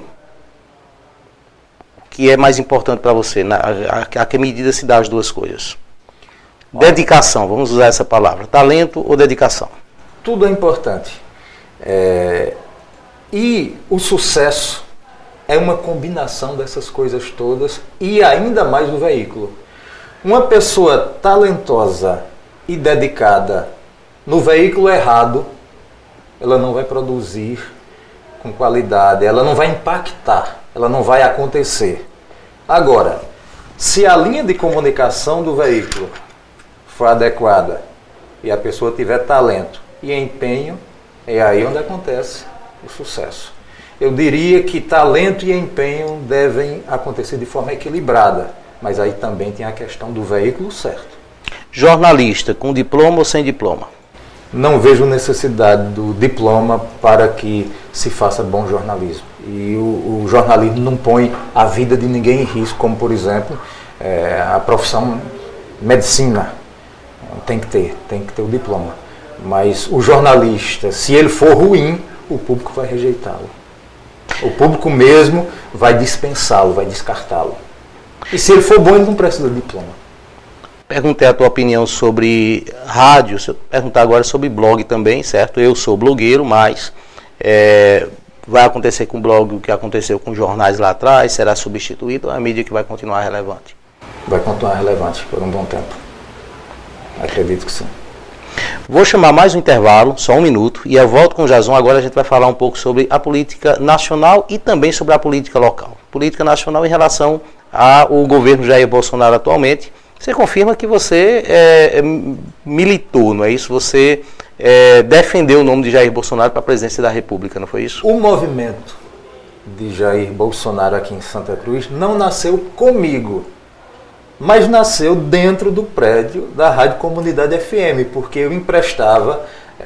O que é mais importante para você? Na, a, a que medida se dá as duas coisas? Dedicação, vamos usar essa palavra. Talento ou dedicação? Tudo é importante. É... E o sucesso é uma combinação dessas coisas todas e ainda mais o veículo. Uma pessoa talentosa e dedicada no veículo errado, ela não vai produzir com qualidade, ela não vai impactar, ela não vai acontecer. Agora, se a linha de comunicação do veículo for adequada e a pessoa tiver talento e empenho, é aí onde acontece o sucesso. Eu diria que talento e empenho devem acontecer de forma equilibrada, mas aí também tem a questão do veículo certo. Jornalista, com diploma ou sem diploma? não vejo necessidade do diploma para que se faça bom jornalismo. E o, o jornalismo não põe a vida de ninguém em risco, como, por exemplo, é, a profissão medicina. Tem que ter, tem que ter o diploma. Mas o jornalista, se ele for ruim, o público vai rejeitá-lo. O público mesmo vai dispensá-lo, vai descartá-lo. E se ele for bom, ele não precisa de diploma. Perguntei a tua opinião sobre rádio, se eu perguntar agora sobre blog também, certo? Eu sou blogueiro, mas é, vai acontecer com o blog o que aconteceu com jornais lá atrás? Será substituído ou é a mídia que vai continuar relevante? Vai continuar relevante por um bom tempo. Acredito que sim. Vou chamar mais um intervalo, só um minuto, e eu volto com o Jason. Agora a gente vai falar um pouco sobre a política nacional e também sobre a política local. Política nacional em relação ao governo Jair Bolsonaro atualmente. Você confirma que você é, militou, não é isso? Você é, defendeu o nome de Jair Bolsonaro para a presidência da República, não foi isso? O movimento de Jair Bolsonaro aqui em Santa Cruz não nasceu comigo, mas nasceu dentro do prédio da Rádio Comunidade F M, porque eu emprestava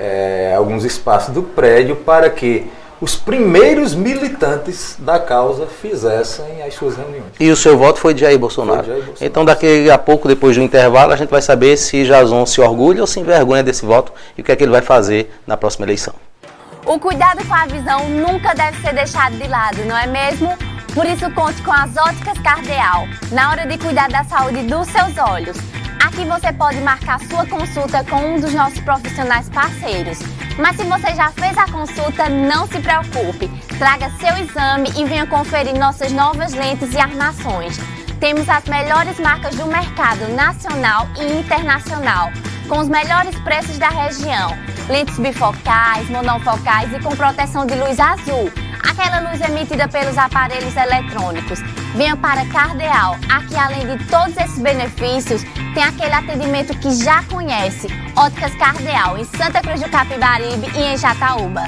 é, alguns espaços do prédio para que os primeiros militantes da causa fizessem as suas reuniões. E o seu voto foi de Jair Bolsonaro? Foi de Jair Bolsonaro. Então daqui a pouco, depois do intervalo, a gente vai saber se Jason se orgulha ou se envergonha desse voto e o que é que ele vai fazer na próxima eleição. O cuidado com a visão nunca deve ser deixado de lado, não é mesmo? Por isso, conte com as Óticas Cardeal, na hora de cuidar da saúde dos seus olhos. Aqui você pode marcar sua consulta com um dos nossos profissionais parceiros. Mas se você já fez a consulta, não se preocupe. Traga seu exame e venha conferir nossas novas lentes e armações. Temos as melhores marcas do mercado nacional e internacional, com os melhores preços da região. Lentes bifocais, monofocais e com proteção de luz azul. Aquela luz emitida pelos aparelhos eletrônicos. Venha para Cardeal. Aqui, além de todos esses benefícios, tem aquele atendimento que já conhece. Óticas Cardeal, em Santa Cruz do Capibaribe e em Jataúba.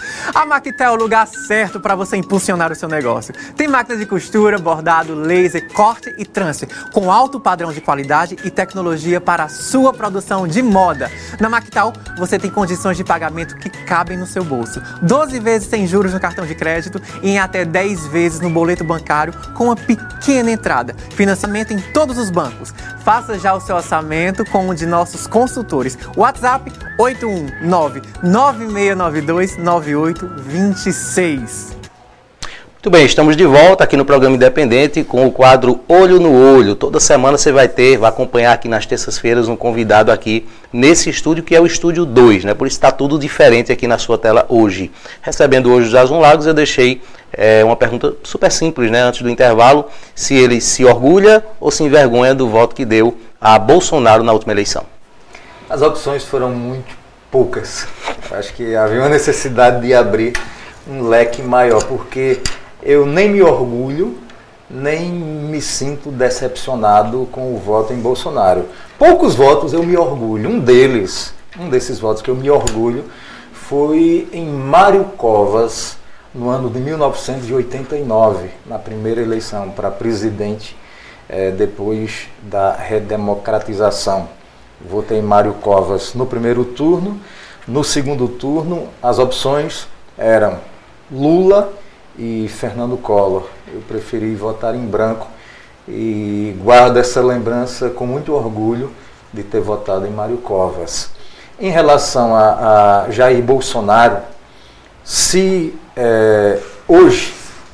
A Maquita é o lugar certo para você impulsionar o seu negócio. Tem máquina de costura, bordado, laser, corte e transfer, com alto padrão de qualidade e tecnologia para a sua produção de moda. Na Maquital, você tem condições de pagamento que cabem no seu bolso. doze vezes sem juros no cartão de crédito e em até dez vezes no boleto bancário com uma pequena entrada. Financiamento em todos os bancos. Faça já o seu orçamento com um de nossos consultores. WhatsApp oito um nove, nove seis nove dois, nove oito dois seis. Muito bem, estamos de volta aqui no programa Independente com o quadro Olho no Olho. Toda semana você vai ter, vai acompanhar aqui nas terças-feiras um convidado aqui nesse estúdio, que é o Estúdio dois, né? Por isso está tudo diferente aqui na sua tela hoje. Recebendo hoje o Jason Lagos, eu deixei é, uma pergunta super simples, né? Antes do intervalo, se ele se orgulha ou se envergonha do voto que deu a Bolsonaro na última eleição. As opções foram muito poucas. Acho que havia uma necessidade de abrir um leque maior, porque eu nem me orgulho, nem me sinto decepcionado com o voto em Bolsonaro. Poucos votos eu me orgulho. Um deles, um desses votos que eu me orgulho, foi em Mário Covas, no ano de mil novecentos e oitenta e nove, na primeira eleição para presidente, eh, depois da redemocratização. Votei em Mário Covas no primeiro turno. No segundo turno, as opções eram Lula e Fernando Collor. Eu preferi votar em branco e guardo essa lembrança com muito orgulho de ter votado em Mário Covas. Em relação a, a Jair Bolsonaro, se é, hoje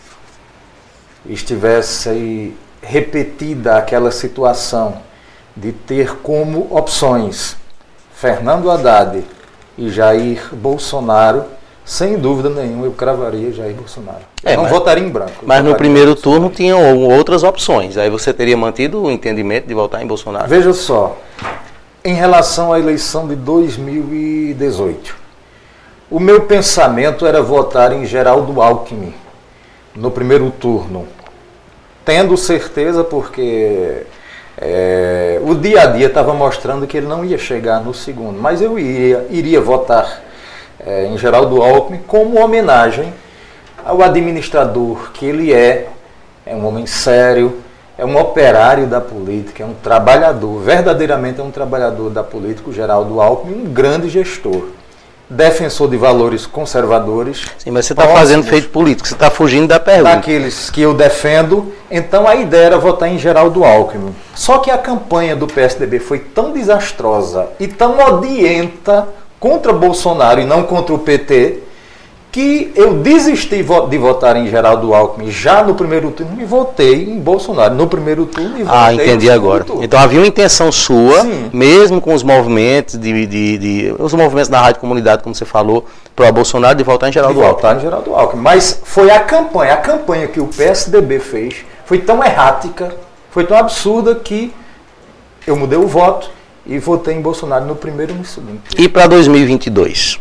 estivesse repetida aquela situação de ter como opções Fernando Haddad e Jair Bolsonaro, sem dúvida nenhuma eu cravaria Jair Bolsonaro. Eu é, não mas, votaria em branco. Mas no primeiro turno tinham outras opções. Aí você teria mantido o entendimento de votar em Bolsonaro? Veja só, em relação à eleição de dois mil e dezoito, o meu pensamento era votar em Geraldo Alckmin no primeiro turno, tendo certeza porque É, o dia a dia estava mostrando que ele não ia chegar no segundo, mas eu iria, iria votar é, em Geraldo Alckmin como homenagem ao administrador que ele é, é um homem sério, é um operário da política, é um trabalhador, verdadeiramente é um trabalhador da política, o Geraldo Alckmin, um grande gestor, defensor de valores conservadores. Sim, mas você está fazendo feito político, você está fugindo da pergunta. Daqueles que eu defendo, então a ideia era votar em Geraldo Alckmin. Só que a campanha do P S D B foi tão desastrosa e tão odienta contra Bolsonaro e não contra o P T, que eu desisti de votar em Geraldo Alckmin já no primeiro turno e votei em Bolsonaro no primeiro turno. E ah, entendi agora. Turno. Então havia uma intenção sua, sim, mesmo com os movimentos de, de, de os movimentos da rádio comunidade, como você falou, para Bolsonaro, de votar em Geraldo Alckmin. De votar em Geraldo Alckmin. Mas foi a campanha, a campanha que o P S D B fez foi tão errática, foi tão absurda que eu mudei o voto e votei em Bolsonaro no primeiro e no segundo turno. E para dois mil e vinte e dois?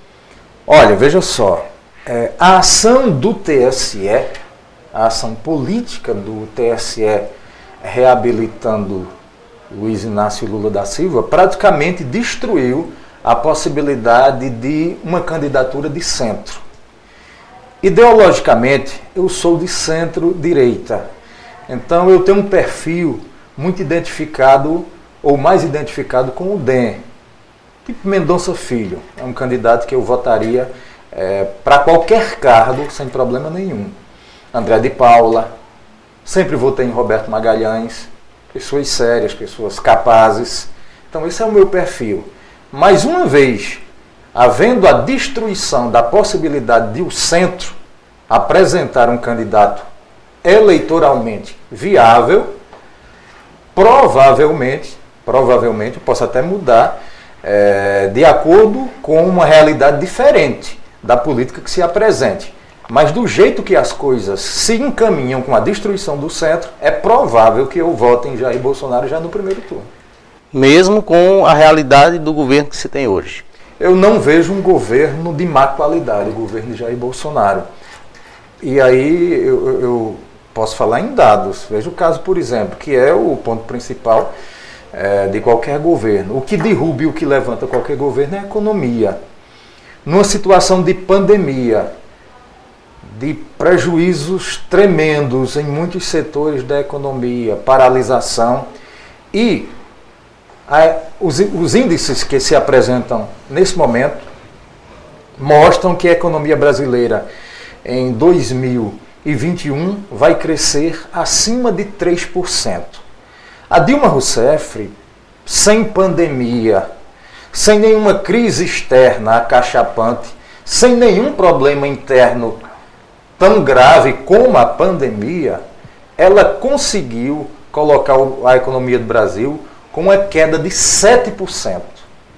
Olha, veja só, é, a ação do T S E, a ação política do T S E reabilitando Luiz Inácio Lula da Silva, praticamente destruiu a possibilidade de uma candidatura de centro. Ideologicamente, eu sou de centro-direita, então eu tenho um perfil muito identificado, ou mais identificado com o D E M. Tipo Mendonça Filho, é um candidato que eu votaria é, para qualquer cargo, sem problema nenhum. André de Paula, sempre votei em Roberto Magalhães, pessoas sérias, pessoas capazes. Então esse é o meu perfil. Mas uma vez, havendo a destruição da possibilidade de o centro apresentar um candidato eleitoralmente viável, provavelmente, provavelmente, eu posso até mudar, É, de acordo com uma realidade diferente da política que se apresente. Mas do jeito que as coisas se encaminham com a destruição do centro, é provável que eu vote em Jair Bolsonaro já no primeiro turno. Mesmo com a realidade do governo que se tem hoje? Eu não vejo um governo de má qualidade, o governo de Jair Bolsonaro. E aí eu, eu posso falar em dados. Veja o caso, por exemplo, que é o ponto principal É, de qualquer governo. O que derruba e o que levanta qualquer governo é a economia. Numa situação de pandemia, de prejuízos tremendos em muitos setores da economia, paralisação, e a, os, os índices que se apresentam nesse momento mostram que a economia brasileira em dois mil e vinte e um vai crescer acima de três por cento. A Dilma Rousseff, sem pandemia, sem nenhuma crise externa acachapante, sem nenhum problema interno tão grave como a pandemia, ela conseguiu colocar a economia do Brasil com uma queda de sete por cento.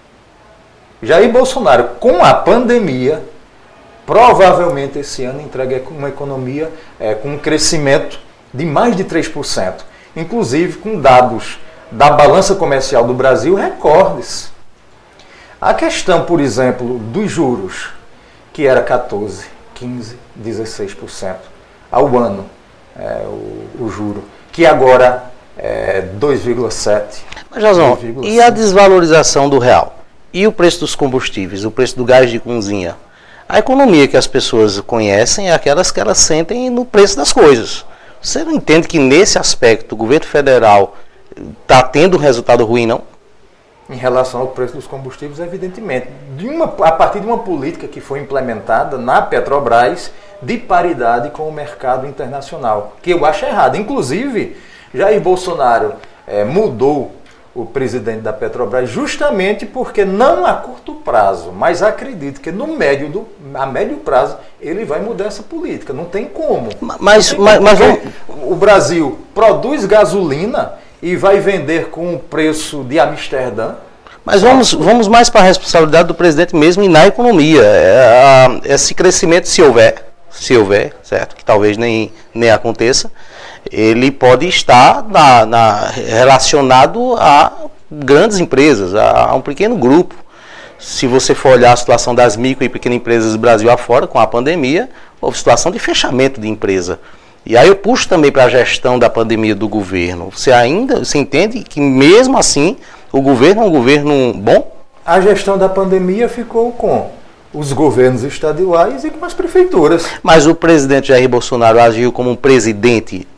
Jair Bolsonaro, com a pandemia, provavelmente esse ano entrega uma economia é, com um crescimento de mais de três por cento. Inclusive com dados da balança comercial do Brasil recordes. A questão, por exemplo, dos juros, que era quatorze, quinze, dezesseis por cento ao ano, é, o, o juro, que agora é dois vírgula sete por cento. Mas, Josão, e a desvalorização do real? E o preço dos combustíveis, o preço do gás de cozinha? A economia que as pessoas conhecem é aquelas que elas sentem no preço das coisas. Você não entende que nesse aspecto o governo federal está tendo um resultado ruim, não? Em relação ao preço dos combustíveis, evidentemente. De uma, a partir de uma política que foi implementada na Petrobras de paridade com o mercado internacional, que eu acho errado. Inclusive, Jair Bolsonaro é, mudou o presidente da Petrobras justamente porque não a curto prazo, mas acredito que no médio do, a médio prazo ele vai mudar essa política. Não tem como. Mas, tem mas, como mas vamos... o Brasil produz gasolina e vai vender com o preço de Amsterdã. Mas vamos, vamos mais para a responsabilidade do presidente mesmo e na economia. É, a, esse crescimento, se houver, se houver, certo? Que talvez nem, nem aconteça, ele pode estar na, na, relacionado a grandes empresas, a, a um pequeno grupo. Se você for olhar a situação das micro e pequenas empresas do Brasil afora, com a pandemia, houve situação de fechamento de empresa. E aí eu puxo também para a gestão da pandemia do governo. Você ainda, você entende que mesmo assim, o governo é um governo bom? A gestão da pandemia ficou com os governos estaduais e com as prefeituras. Mas o presidente Jair Bolsonaro agiu como um presidente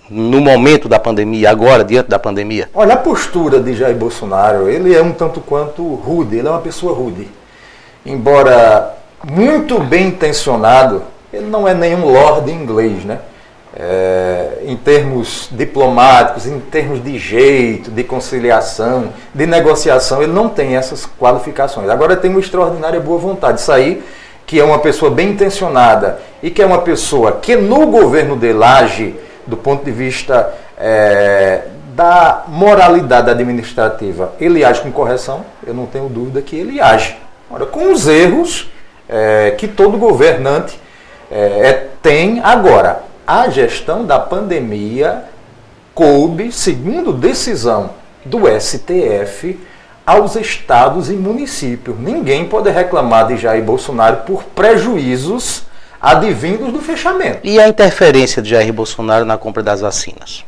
no momento da pandemia, agora, diante da pandemia? Olha, a postura de Jair Bolsonaro, ele é um tanto quanto rude, ele é uma pessoa rude. Embora muito bem intencionado, ele não é nenhum lord inglês, né? É, em termos diplomáticos, em termos de jeito, de conciliação, de negociação, ele não tem essas qualificações. Agora tem uma extraordinária boa vontade. Isso aí, que é uma pessoa bem intencionada e que é uma pessoa que no governo dele age do ponto de vista é, da moralidade administrativa, ele age com correção, eu não tenho dúvida que ele age. Agora, com os erros é, que todo governante é, tem agora. A gestão da pandemia coube, segundo decisão do S T F, aos estados e municípios. Ninguém pode reclamar de Jair Bolsonaro por prejuízos advindos do fechamento. E a interferência de Jair Bolsonaro na compra das vacinas?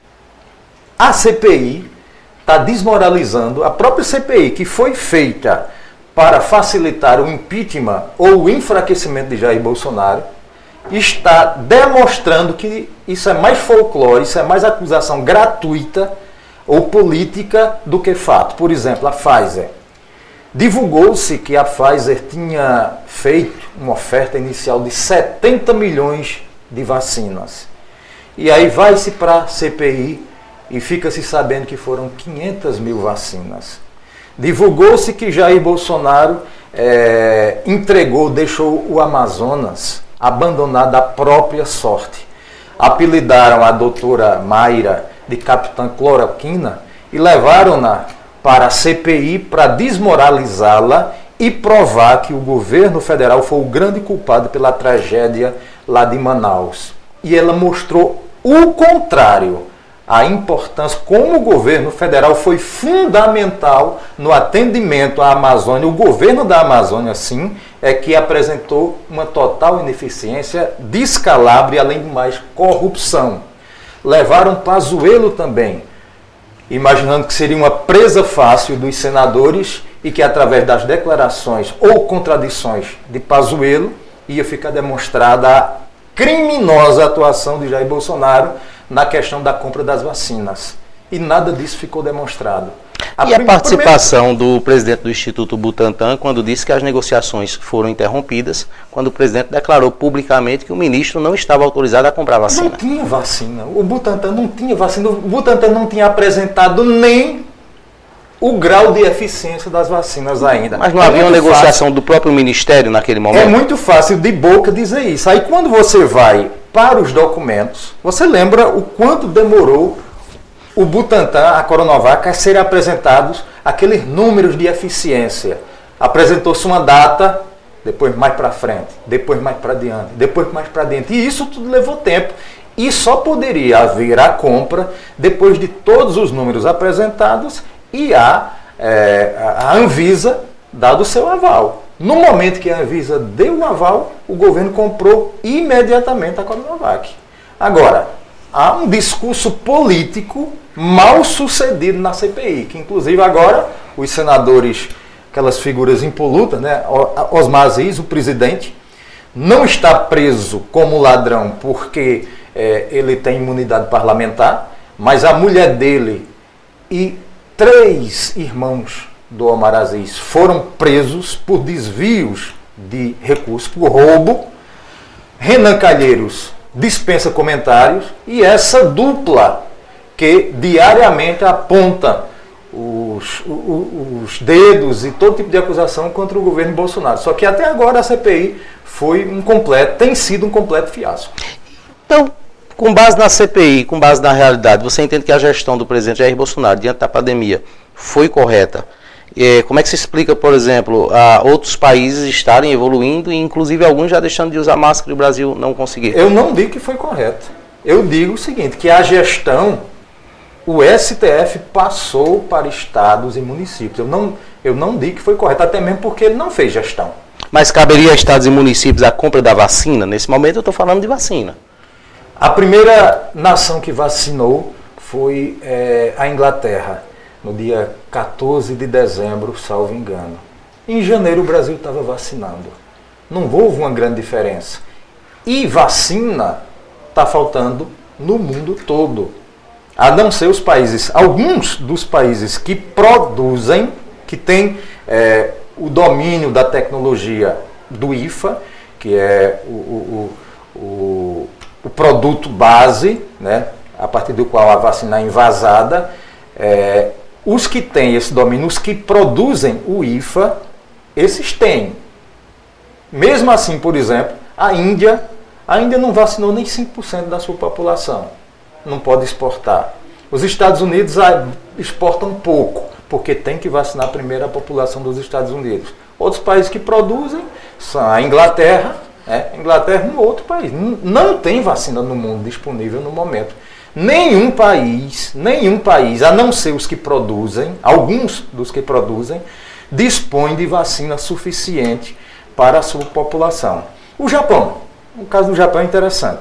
A C P I está desmoralizando a própria C P I, que foi feita para facilitar o impeachment ou o enfraquecimento de Jair Bolsonaro, está demonstrando que isso é mais folclore, isso é mais acusação gratuita ou política do que fato. Por exemplo, a Pfizer. Divulgou-se que a Pfizer tinha feito uma oferta inicial de setenta milhões de vacinas. E aí vai-se para a C P I e fica-se sabendo que foram quinhentas mil vacinas. Divulgou-se que Jair Bolsonaro é, entregou, deixou o Amazonas abandonado à própria sorte. Apelidaram a doutora Mayra de Capitã Cloroquina e levaram-na para a C P I para desmoralizá-la e provar que o governo federal foi o grande culpado pela tragédia lá de Manaus. E ela mostrou o contrário, a importância, como o governo federal foi fundamental no atendimento à Amazônia. O governo da Amazônia, sim, é que apresentou uma total ineficiência, descalabro e, além do mais, corrupção. Levaram Pazuello também, imaginando que seria uma presa fácil dos senadores e que, através das declarações ou contradições de Pazuello, ia ficar demonstrada a criminosa atuação de Jair Bolsonaro na questão da compra das vacinas. E nada disso ficou demonstrado. A e a participação do presidente do Instituto Butantan, quando disse que as negociações foram interrompidas, quando o presidente declarou publicamente que o ministro não estava autorizado a comprar vacina. Não tinha vacina. O Butantan não tinha vacina. O Butantan não tinha apresentado nem o grau de eficiência das vacinas ainda. Mas não havia uma negociação do próprio ministério naquele momento? É muito fácil de boca dizer isso. Aí quando você vai para os documentos, você lembra o quanto demorou o Butantan, a Coronavac, a serem apresentados aqueles números de eficiência. Apresentou-se uma data, depois mais para frente, depois mais para diante, depois mais para dentro. E isso tudo levou tempo. E só poderia haver a compra depois de todos os números apresentados e a, é, a Anvisa dado o seu aval. No momento que a Anvisa deu o aval, o governo comprou imediatamente a Coronavac. Agora, há um discurso político mal sucedido na C P I, que inclusive agora os senadores, aquelas figuras impolutas, né, Osmar Aziz, o presidente, não está preso como ladrão porque é, ele tem imunidade parlamentar, mas a mulher dele e três irmãos do Omar Aziz foram presos por desvios de recursos, por roubo. Renan Calheiros dispensa comentários e essa dupla que diariamente aponta os, os, os dedos e todo tipo de acusação contra o governo Bolsonaro. Só que até agora a C P I foi um completo, tem sido um completo fiasco. Então, com base na C P I, com base na realidade, você entende que a gestão do presidente Jair Bolsonaro diante da pandemia foi correta? E como é que se explica, por exemplo, a outros países estarem evoluindo e inclusive alguns já deixando de usar máscara e o Brasil não conseguir? Eu não digo que foi correto. Eu digo o seguinte, que a gestão, o S T F passou para estados e municípios. Eu não, eu não digo que foi correto, até mesmo porque ele não fez gestão. Mas caberia a estados e municípios a compra da vacina? Nesse momento eu estou falando de vacina. A primeira nação que vacinou foi é, a Inglaterra, no dia quatorze de dezembro, salvo engano. Em janeiro o Brasil estava vacinando. Não houve uma grande diferença. E vacina está faltando no mundo todo. A não ser os países, alguns dos países que produzem, que têm é, o domínio da tecnologia do I F A, que é o, o, o, o produto base, né, a partir do qual a vacina é envasada. É, os que têm esse domínio, os que produzem o I F A, esses têm. Mesmo assim, por exemplo, a Índia, a Índia não vacinou nem cinco por cento da sua população. Não pode exportar. Os Estados Unidos exportam pouco, porque tem que vacinar primeiro a população dos Estados Unidos. Outros países que produzem são a Inglaterra, né? Inglaterra é um outro país. Não tem vacina no mundo disponível no momento. Nenhum país, nenhum país, a não ser os que produzem, alguns dos que produzem, dispõe de vacina suficiente para a sua população. O Japão, o caso do Japão é interessante.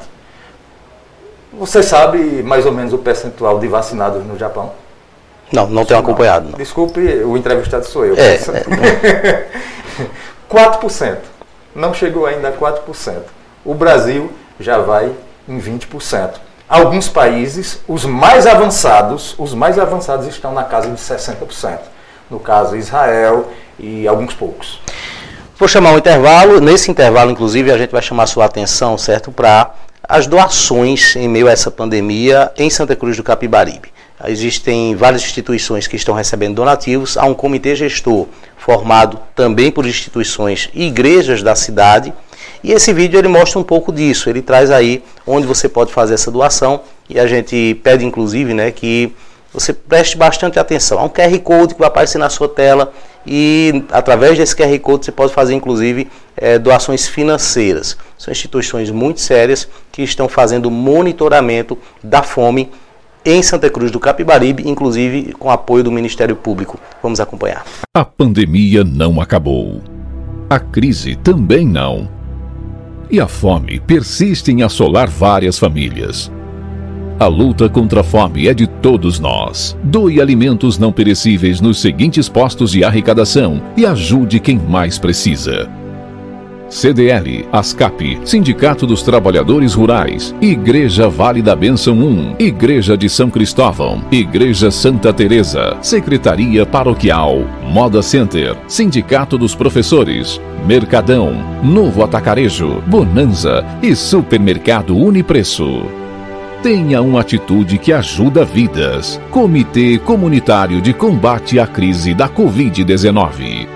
Você sabe mais ou menos o percentual de vacinados no Japão? Não, não tenho acompanhado. Não. Desculpe, o entrevistado sou eu. É, é. quatro por cento. Não chegou ainda a quatro por cento. O Brasil já vai em vinte por cento. Alguns países, os mais avançados, os mais avançados estão na casa de sessenta por cento. No caso, Israel e alguns poucos. Vou chamar um intervalo. Nesse intervalo, inclusive, a gente vai chamar a sua atenção, certo, para as doações em meio a essa pandemia em Santa Cruz do Capibaribe. Existem várias instituições que estão recebendo donativos. Há um comitê gestor formado também por instituições e igrejas da cidade. E esse vídeo ele mostra um pouco disso. Ele traz aí onde você pode fazer essa doação. E a gente pede, inclusive, né, que você preste bastante atenção. Há um Q R Code que vai aparecer na sua tela. E através desse Q R Code você pode fazer, inclusive, é, doações financeiras. São instituições muito sérias que estão fazendo monitoramento da fome em Santa Cruz do Capibaribe, inclusive com apoio do Ministério Público. Vamos acompanhar. A pandemia não acabou. A crise também não. E a fome persiste em assolar várias famílias. A luta contra a fome é de todos nós. Doe alimentos não perecíveis nos seguintes postos de arrecadação e ajude quem mais precisa. C D L, ASCAP, Sindicato dos Trabalhadores Rurais, Igreja Vale da Bênção um, Igreja de São Cristóvão, Igreja Santa Teresa, Secretaria Paroquial, Moda Center, Sindicato dos Professores, Mercadão, Novo Atacarejo, Bonanza e Supermercado Unipreço. Tenha uma atitude que ajuda vidas. Comitê Comunitário de Combate à Crise da covid dezenove.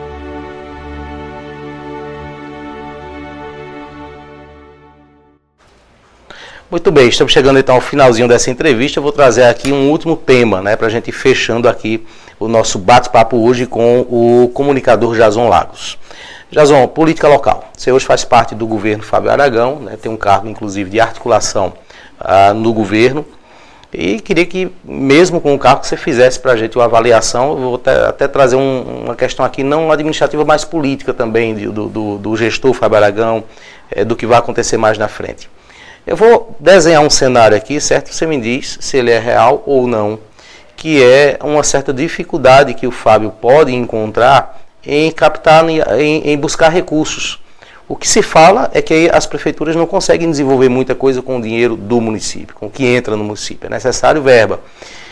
Muito bem, estamos chegando então ao finalzinho dessa entrevista. Eu vou trazer aqui um último tema, né, para a gente ir fechando aqui o nosso bate-papo hoje com o comunicador Jason Lagos. Jason, política local. Você hoje faz parte do governo Fábio Aragão, né, tem um cargo inclusive de articulação ah, no governo. E queria que, mesmo com o cargo, que você fizesse para a gente uma avaliação. Eu vou até, até trazer um, uma questão aqui, não administrativa, mas política também, do, do, do gestor Fábio Aragão, é, do que vai acontecer mais na frente. Eu vou desenhar um cenário aqui, certo? Você me diz se ele é real ou não, que é uma certa dificuldade que o Fábio pode encontrar em captar, em, em buscar recursos. O que se fala é que as prefeituras não conseguem desenvolver muita coisa com o dinheiro do município, com o que entra no município. É necessário verba.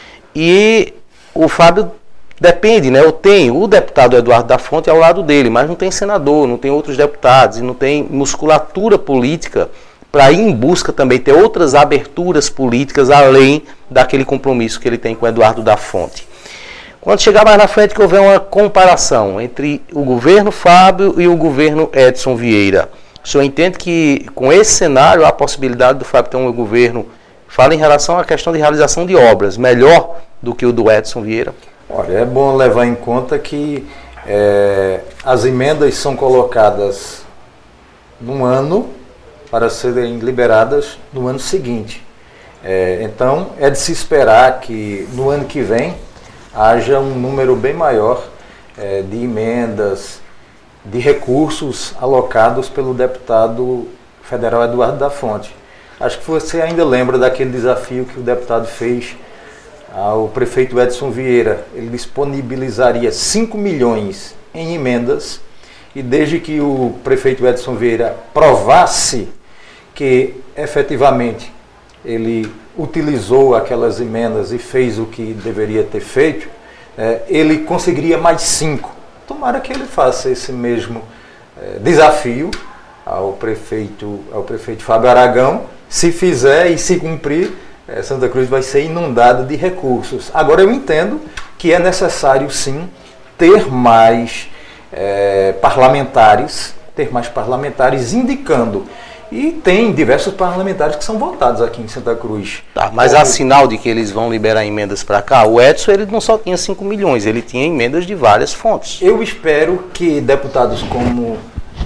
E o Fábio depende, né? Eu tenho o deputado Eduardo da Fonte ao lado dele, mas não tem senador, não tem outros deputados, e não tem musculatura política para ir em busca também, ter outras aberturas políticas além daquele compromisso que ele tem com o Eduardo da Fonte. Quando chegar mais na frente que houver uma comparação entre o governo Fábio e o governo Edson Vieira, o senhor entende que com esse cenário há a possibilidade do Fábio ter um governo, fala em relação à questão de realização de obras, melhor do que o do Edson Vieira? Olha, é bom levar em conta que é, as emendas são colocadas num ano para serem liberadas no ano seguinte. É, então, é de se esperar que no ano que vem haja um número bem maior é, de emendas, de recursos alocados pelo deputado federal Eduardo da Fonte. Acho que você ainda lembra daquele desafio que o deputado fez ao prefeito Edson Vieira. Ele disponibilizaria cinco milhões em emendas e desde que o prefeito Edson Vieira provasse que efetivamente ele utilizou aquelas emendas e fez o que deveria ter feito, é, ele conseguiria mais cinco. Tomara que ele faça esse mesmo é, desafio ao prefeito, ao prefeito Fábio Aragão. Se fizer e se cumprir, é, Santa Cruz vai ser inundada de recursos. Agora, eu entendo que é necessário, sim, ter mais é, parlamentares, ter mais parlamentares indicando. E tem diversos parlamentares que são votados aqui em Santa Cruz. Tá, mas há sinal de que eles vão liberar emendas para cá? O Edson, ele não só tinha cinco milhões, ele tinha emendas de várias fontes. Eu espero que deputados como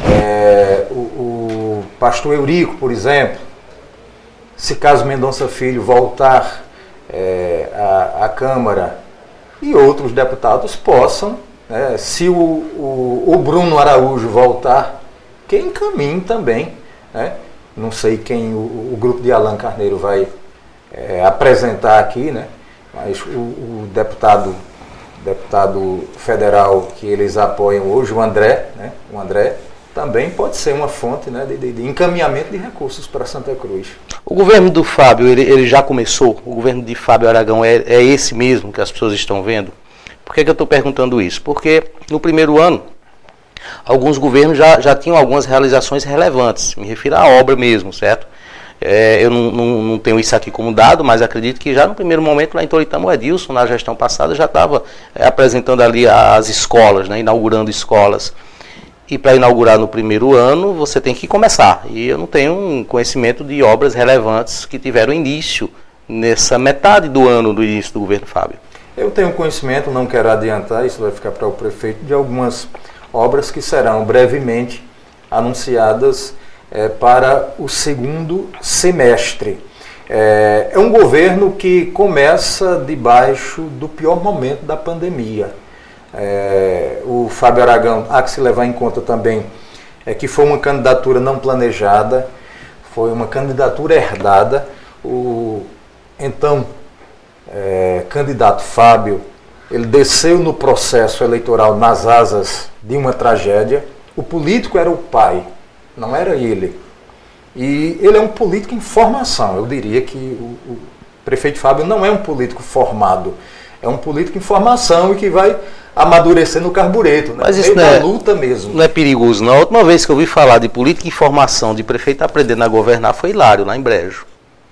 é, o, o pastor Eurico, por exemplo, se caso Mendonça Filho voltar é, à, à Câmara, e outros deputados possam, né, se o, o, o Bruno Araújo voltar, que encaminhe também. Né? Não sei quem o, o grupo de Alan Carneiro vai é, apresentar aqui, né? Mas o, o deputado, deputado federal que eles apoiam hoje, o André, né? o André também pode ser uma fonte, né, de, de, de encaminhamento de recursos para Santa Cruz. O governo do Fábio, ele, ele já começou? O governo de Fábio Aragão é, é esse mesmo que as pessoas estão vendo? Por que, que eu estou perguntando isso? Porque no primeiro ano, alguns governos já, já tinham algumas realizações relevantes, me refiro à obra mesmo, certo? É, eu não, não, não tenho isso aqui como dado, mas acredito que já no primeiro momento lá em Toritama, o Edilson, na gestão passada, já estava é, apresentando ali as escolas, né, inaugurando escolas. E para inaugurar no primeiro ano, você tem que começar. E eu não tenho um conhecimento de obras relevantes que tiveram início nessa metade do ano do início do governo Fábio. Eu tenho conhecimento, não quero adiantar, isso vai ficar para o prefeito, de algumas obras que serão brevemente anunciadas é, para o segundo semestre. É, é um governo que começa debaixo do pior momento da pandemia. É, o Fábio Aragão, há que se levar em conta também é que foi uma candidatura não planejada, foi uma candidatura herdada. O então é, candidato Fábio, ele desceu no processo eleitoral nas asas de uma tragédia. O político era o pai, não era ele. E ele é um político em formação. Eu diria que o, o prefeito Fábio não é um político formado, é um político em formação e que vai amadurecer no carbureto, né? Mas isso não não é luta mesmo. Não é perigoso, não. A última vez que eu ouvi falar de política em formação, de prefeito aprendendo a governar, foi Hilário, lá em Brejo.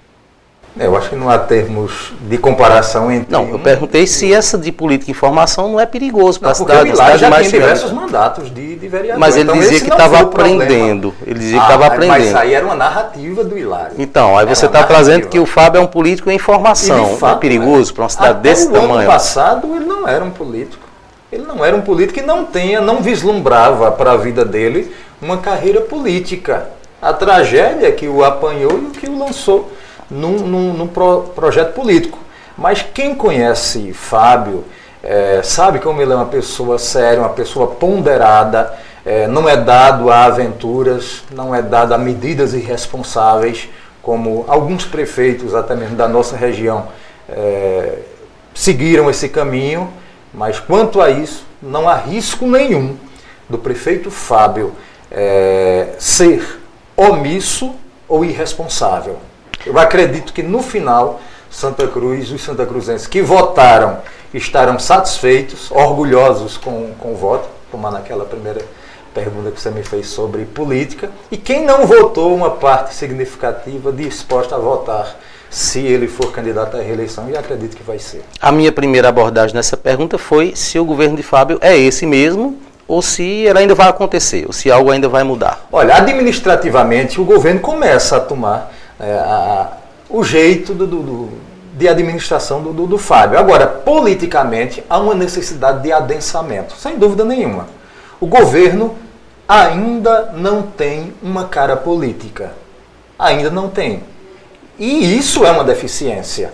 É, eu acho que não há termos de comparação entre... Não, eu um perguntei se essa de política em formação não é perigoso para a cidade. Porque o Hilário já mais tem diversos mandatos de, de vereador. Mas ele então, dizia que estava aprendendo. Ele dizia ah, que estava aprendendo. Mas isso aí era uma narrativa do Hilário. Então, aí você está trazendo que o Fábio é um político em formação. Fato, não é perigoso para uma cidade até desse o tamanho? Ano passado ele não era um político. Ele não era um político que não tenha, não vislumbrava para a vida dele uma carreira política. A tragédia que o apanhou e que o lançou num, num, num pro, projeto político. Mas quem conhece Fábio é, sabe como ele é uma pessoa séria, uma pessoa ponderada, é, não é dado a aventuras, não é dado a medidas irresponsáveis, como alguns prefeitos, até mesmo da nossa região, é, seguiram esse caminho. Mas quanto a isso, não há risco nenhum do prefeito Fábio é, ser omisso ou irresponsável. Eu acredito que no final, Santa Cruz, os santacruzenses que votaram estarão satisfeitos, orgulhosos com, com o voto, tomando aquela primeira pergunta que você me fez sobre política. E quem não votou, uma parte significativa disposta a votar se ele for candidato à reeleição, e acredito que vai ser. A minha primeira abordagem nessa pergunta foi se o governo de Fábio é esse mesmo, ou se ele ainda vai acontecer, ou se algo ainda vai mudar. Olha, administrativamente o governo começa a tomar é, a, o jeito do, do, do, de administração do, do, do Fábio. Agora, politicamente, há uma necessidade de adensamento, sem dúvida nenhuma. O governo ainda não tem uma cara política. Ainda não tem. E isso é uma deficiência.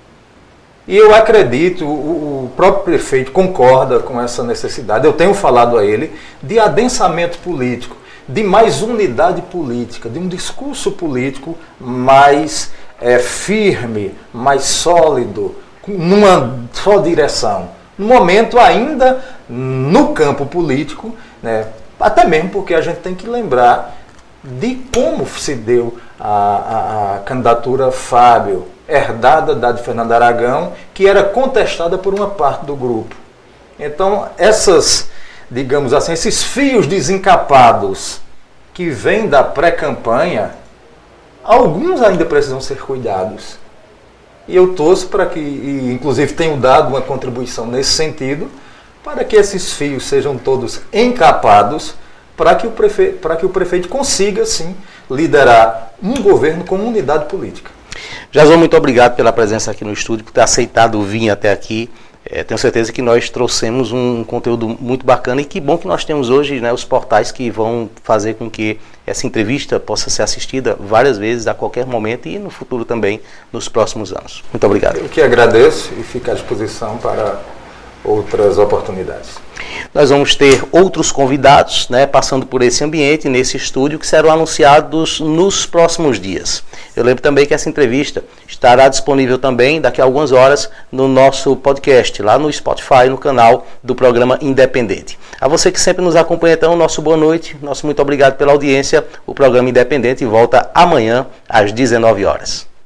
E eu acredito, o, o próprio prefeito concorda com essa necessidade, eu tenho falado a ele, de adensamento político, de mais unidade política, de um discurso político mais é, firme, mais sólido, numa só direção. No momento ainda, no campo político, né, até mesmo porque a gente tem que lembrar de como se deu a, a, a candidatura Fábio, herdada da de Fernando Aragão, que era contestada por uma parte do grupo. Então, essas, digamos assim, esses fios desencapados que vêm da pré-campanha, alguns ainda precisam ser cuidados. E eu torço para que, e inclusive tenho dado uma contribuição nesse sentido, para que esses fios sejam todos encapados, para que o prefeito, para que o prefeito consiga, sim, liderar um governo com unidade política. Jason, muito obrigado pela presença aqui no estúdio, por ter aceitado vir até aqui. É, tenho certeza que nós trouxemos um conteúdo muito bacana e que bom que nós temos hoje, né, os portais que vão fazer com que essa entrevista possa ser assistida várias vezes, a qualquer momento e no futuro também, nos próximos anos. Muito obrigado. Eu que agradeço e fico à disposição para outras oportunidades. Nós vamos ter outros convidados, né, passando por esse ambiente, nesse estúdio, que serão anunciados nos próximos dias. Eu lembro também que essa entrevista estará disponível também daqui a algumas horas no nosso podcast, lá no Spotify, no canal do programa Independente. A você que sempre nos acompanha, então, nosso boa noite, nosso muito obrigado pela audiência. O programa Independente volta amanhã às dezenove horas.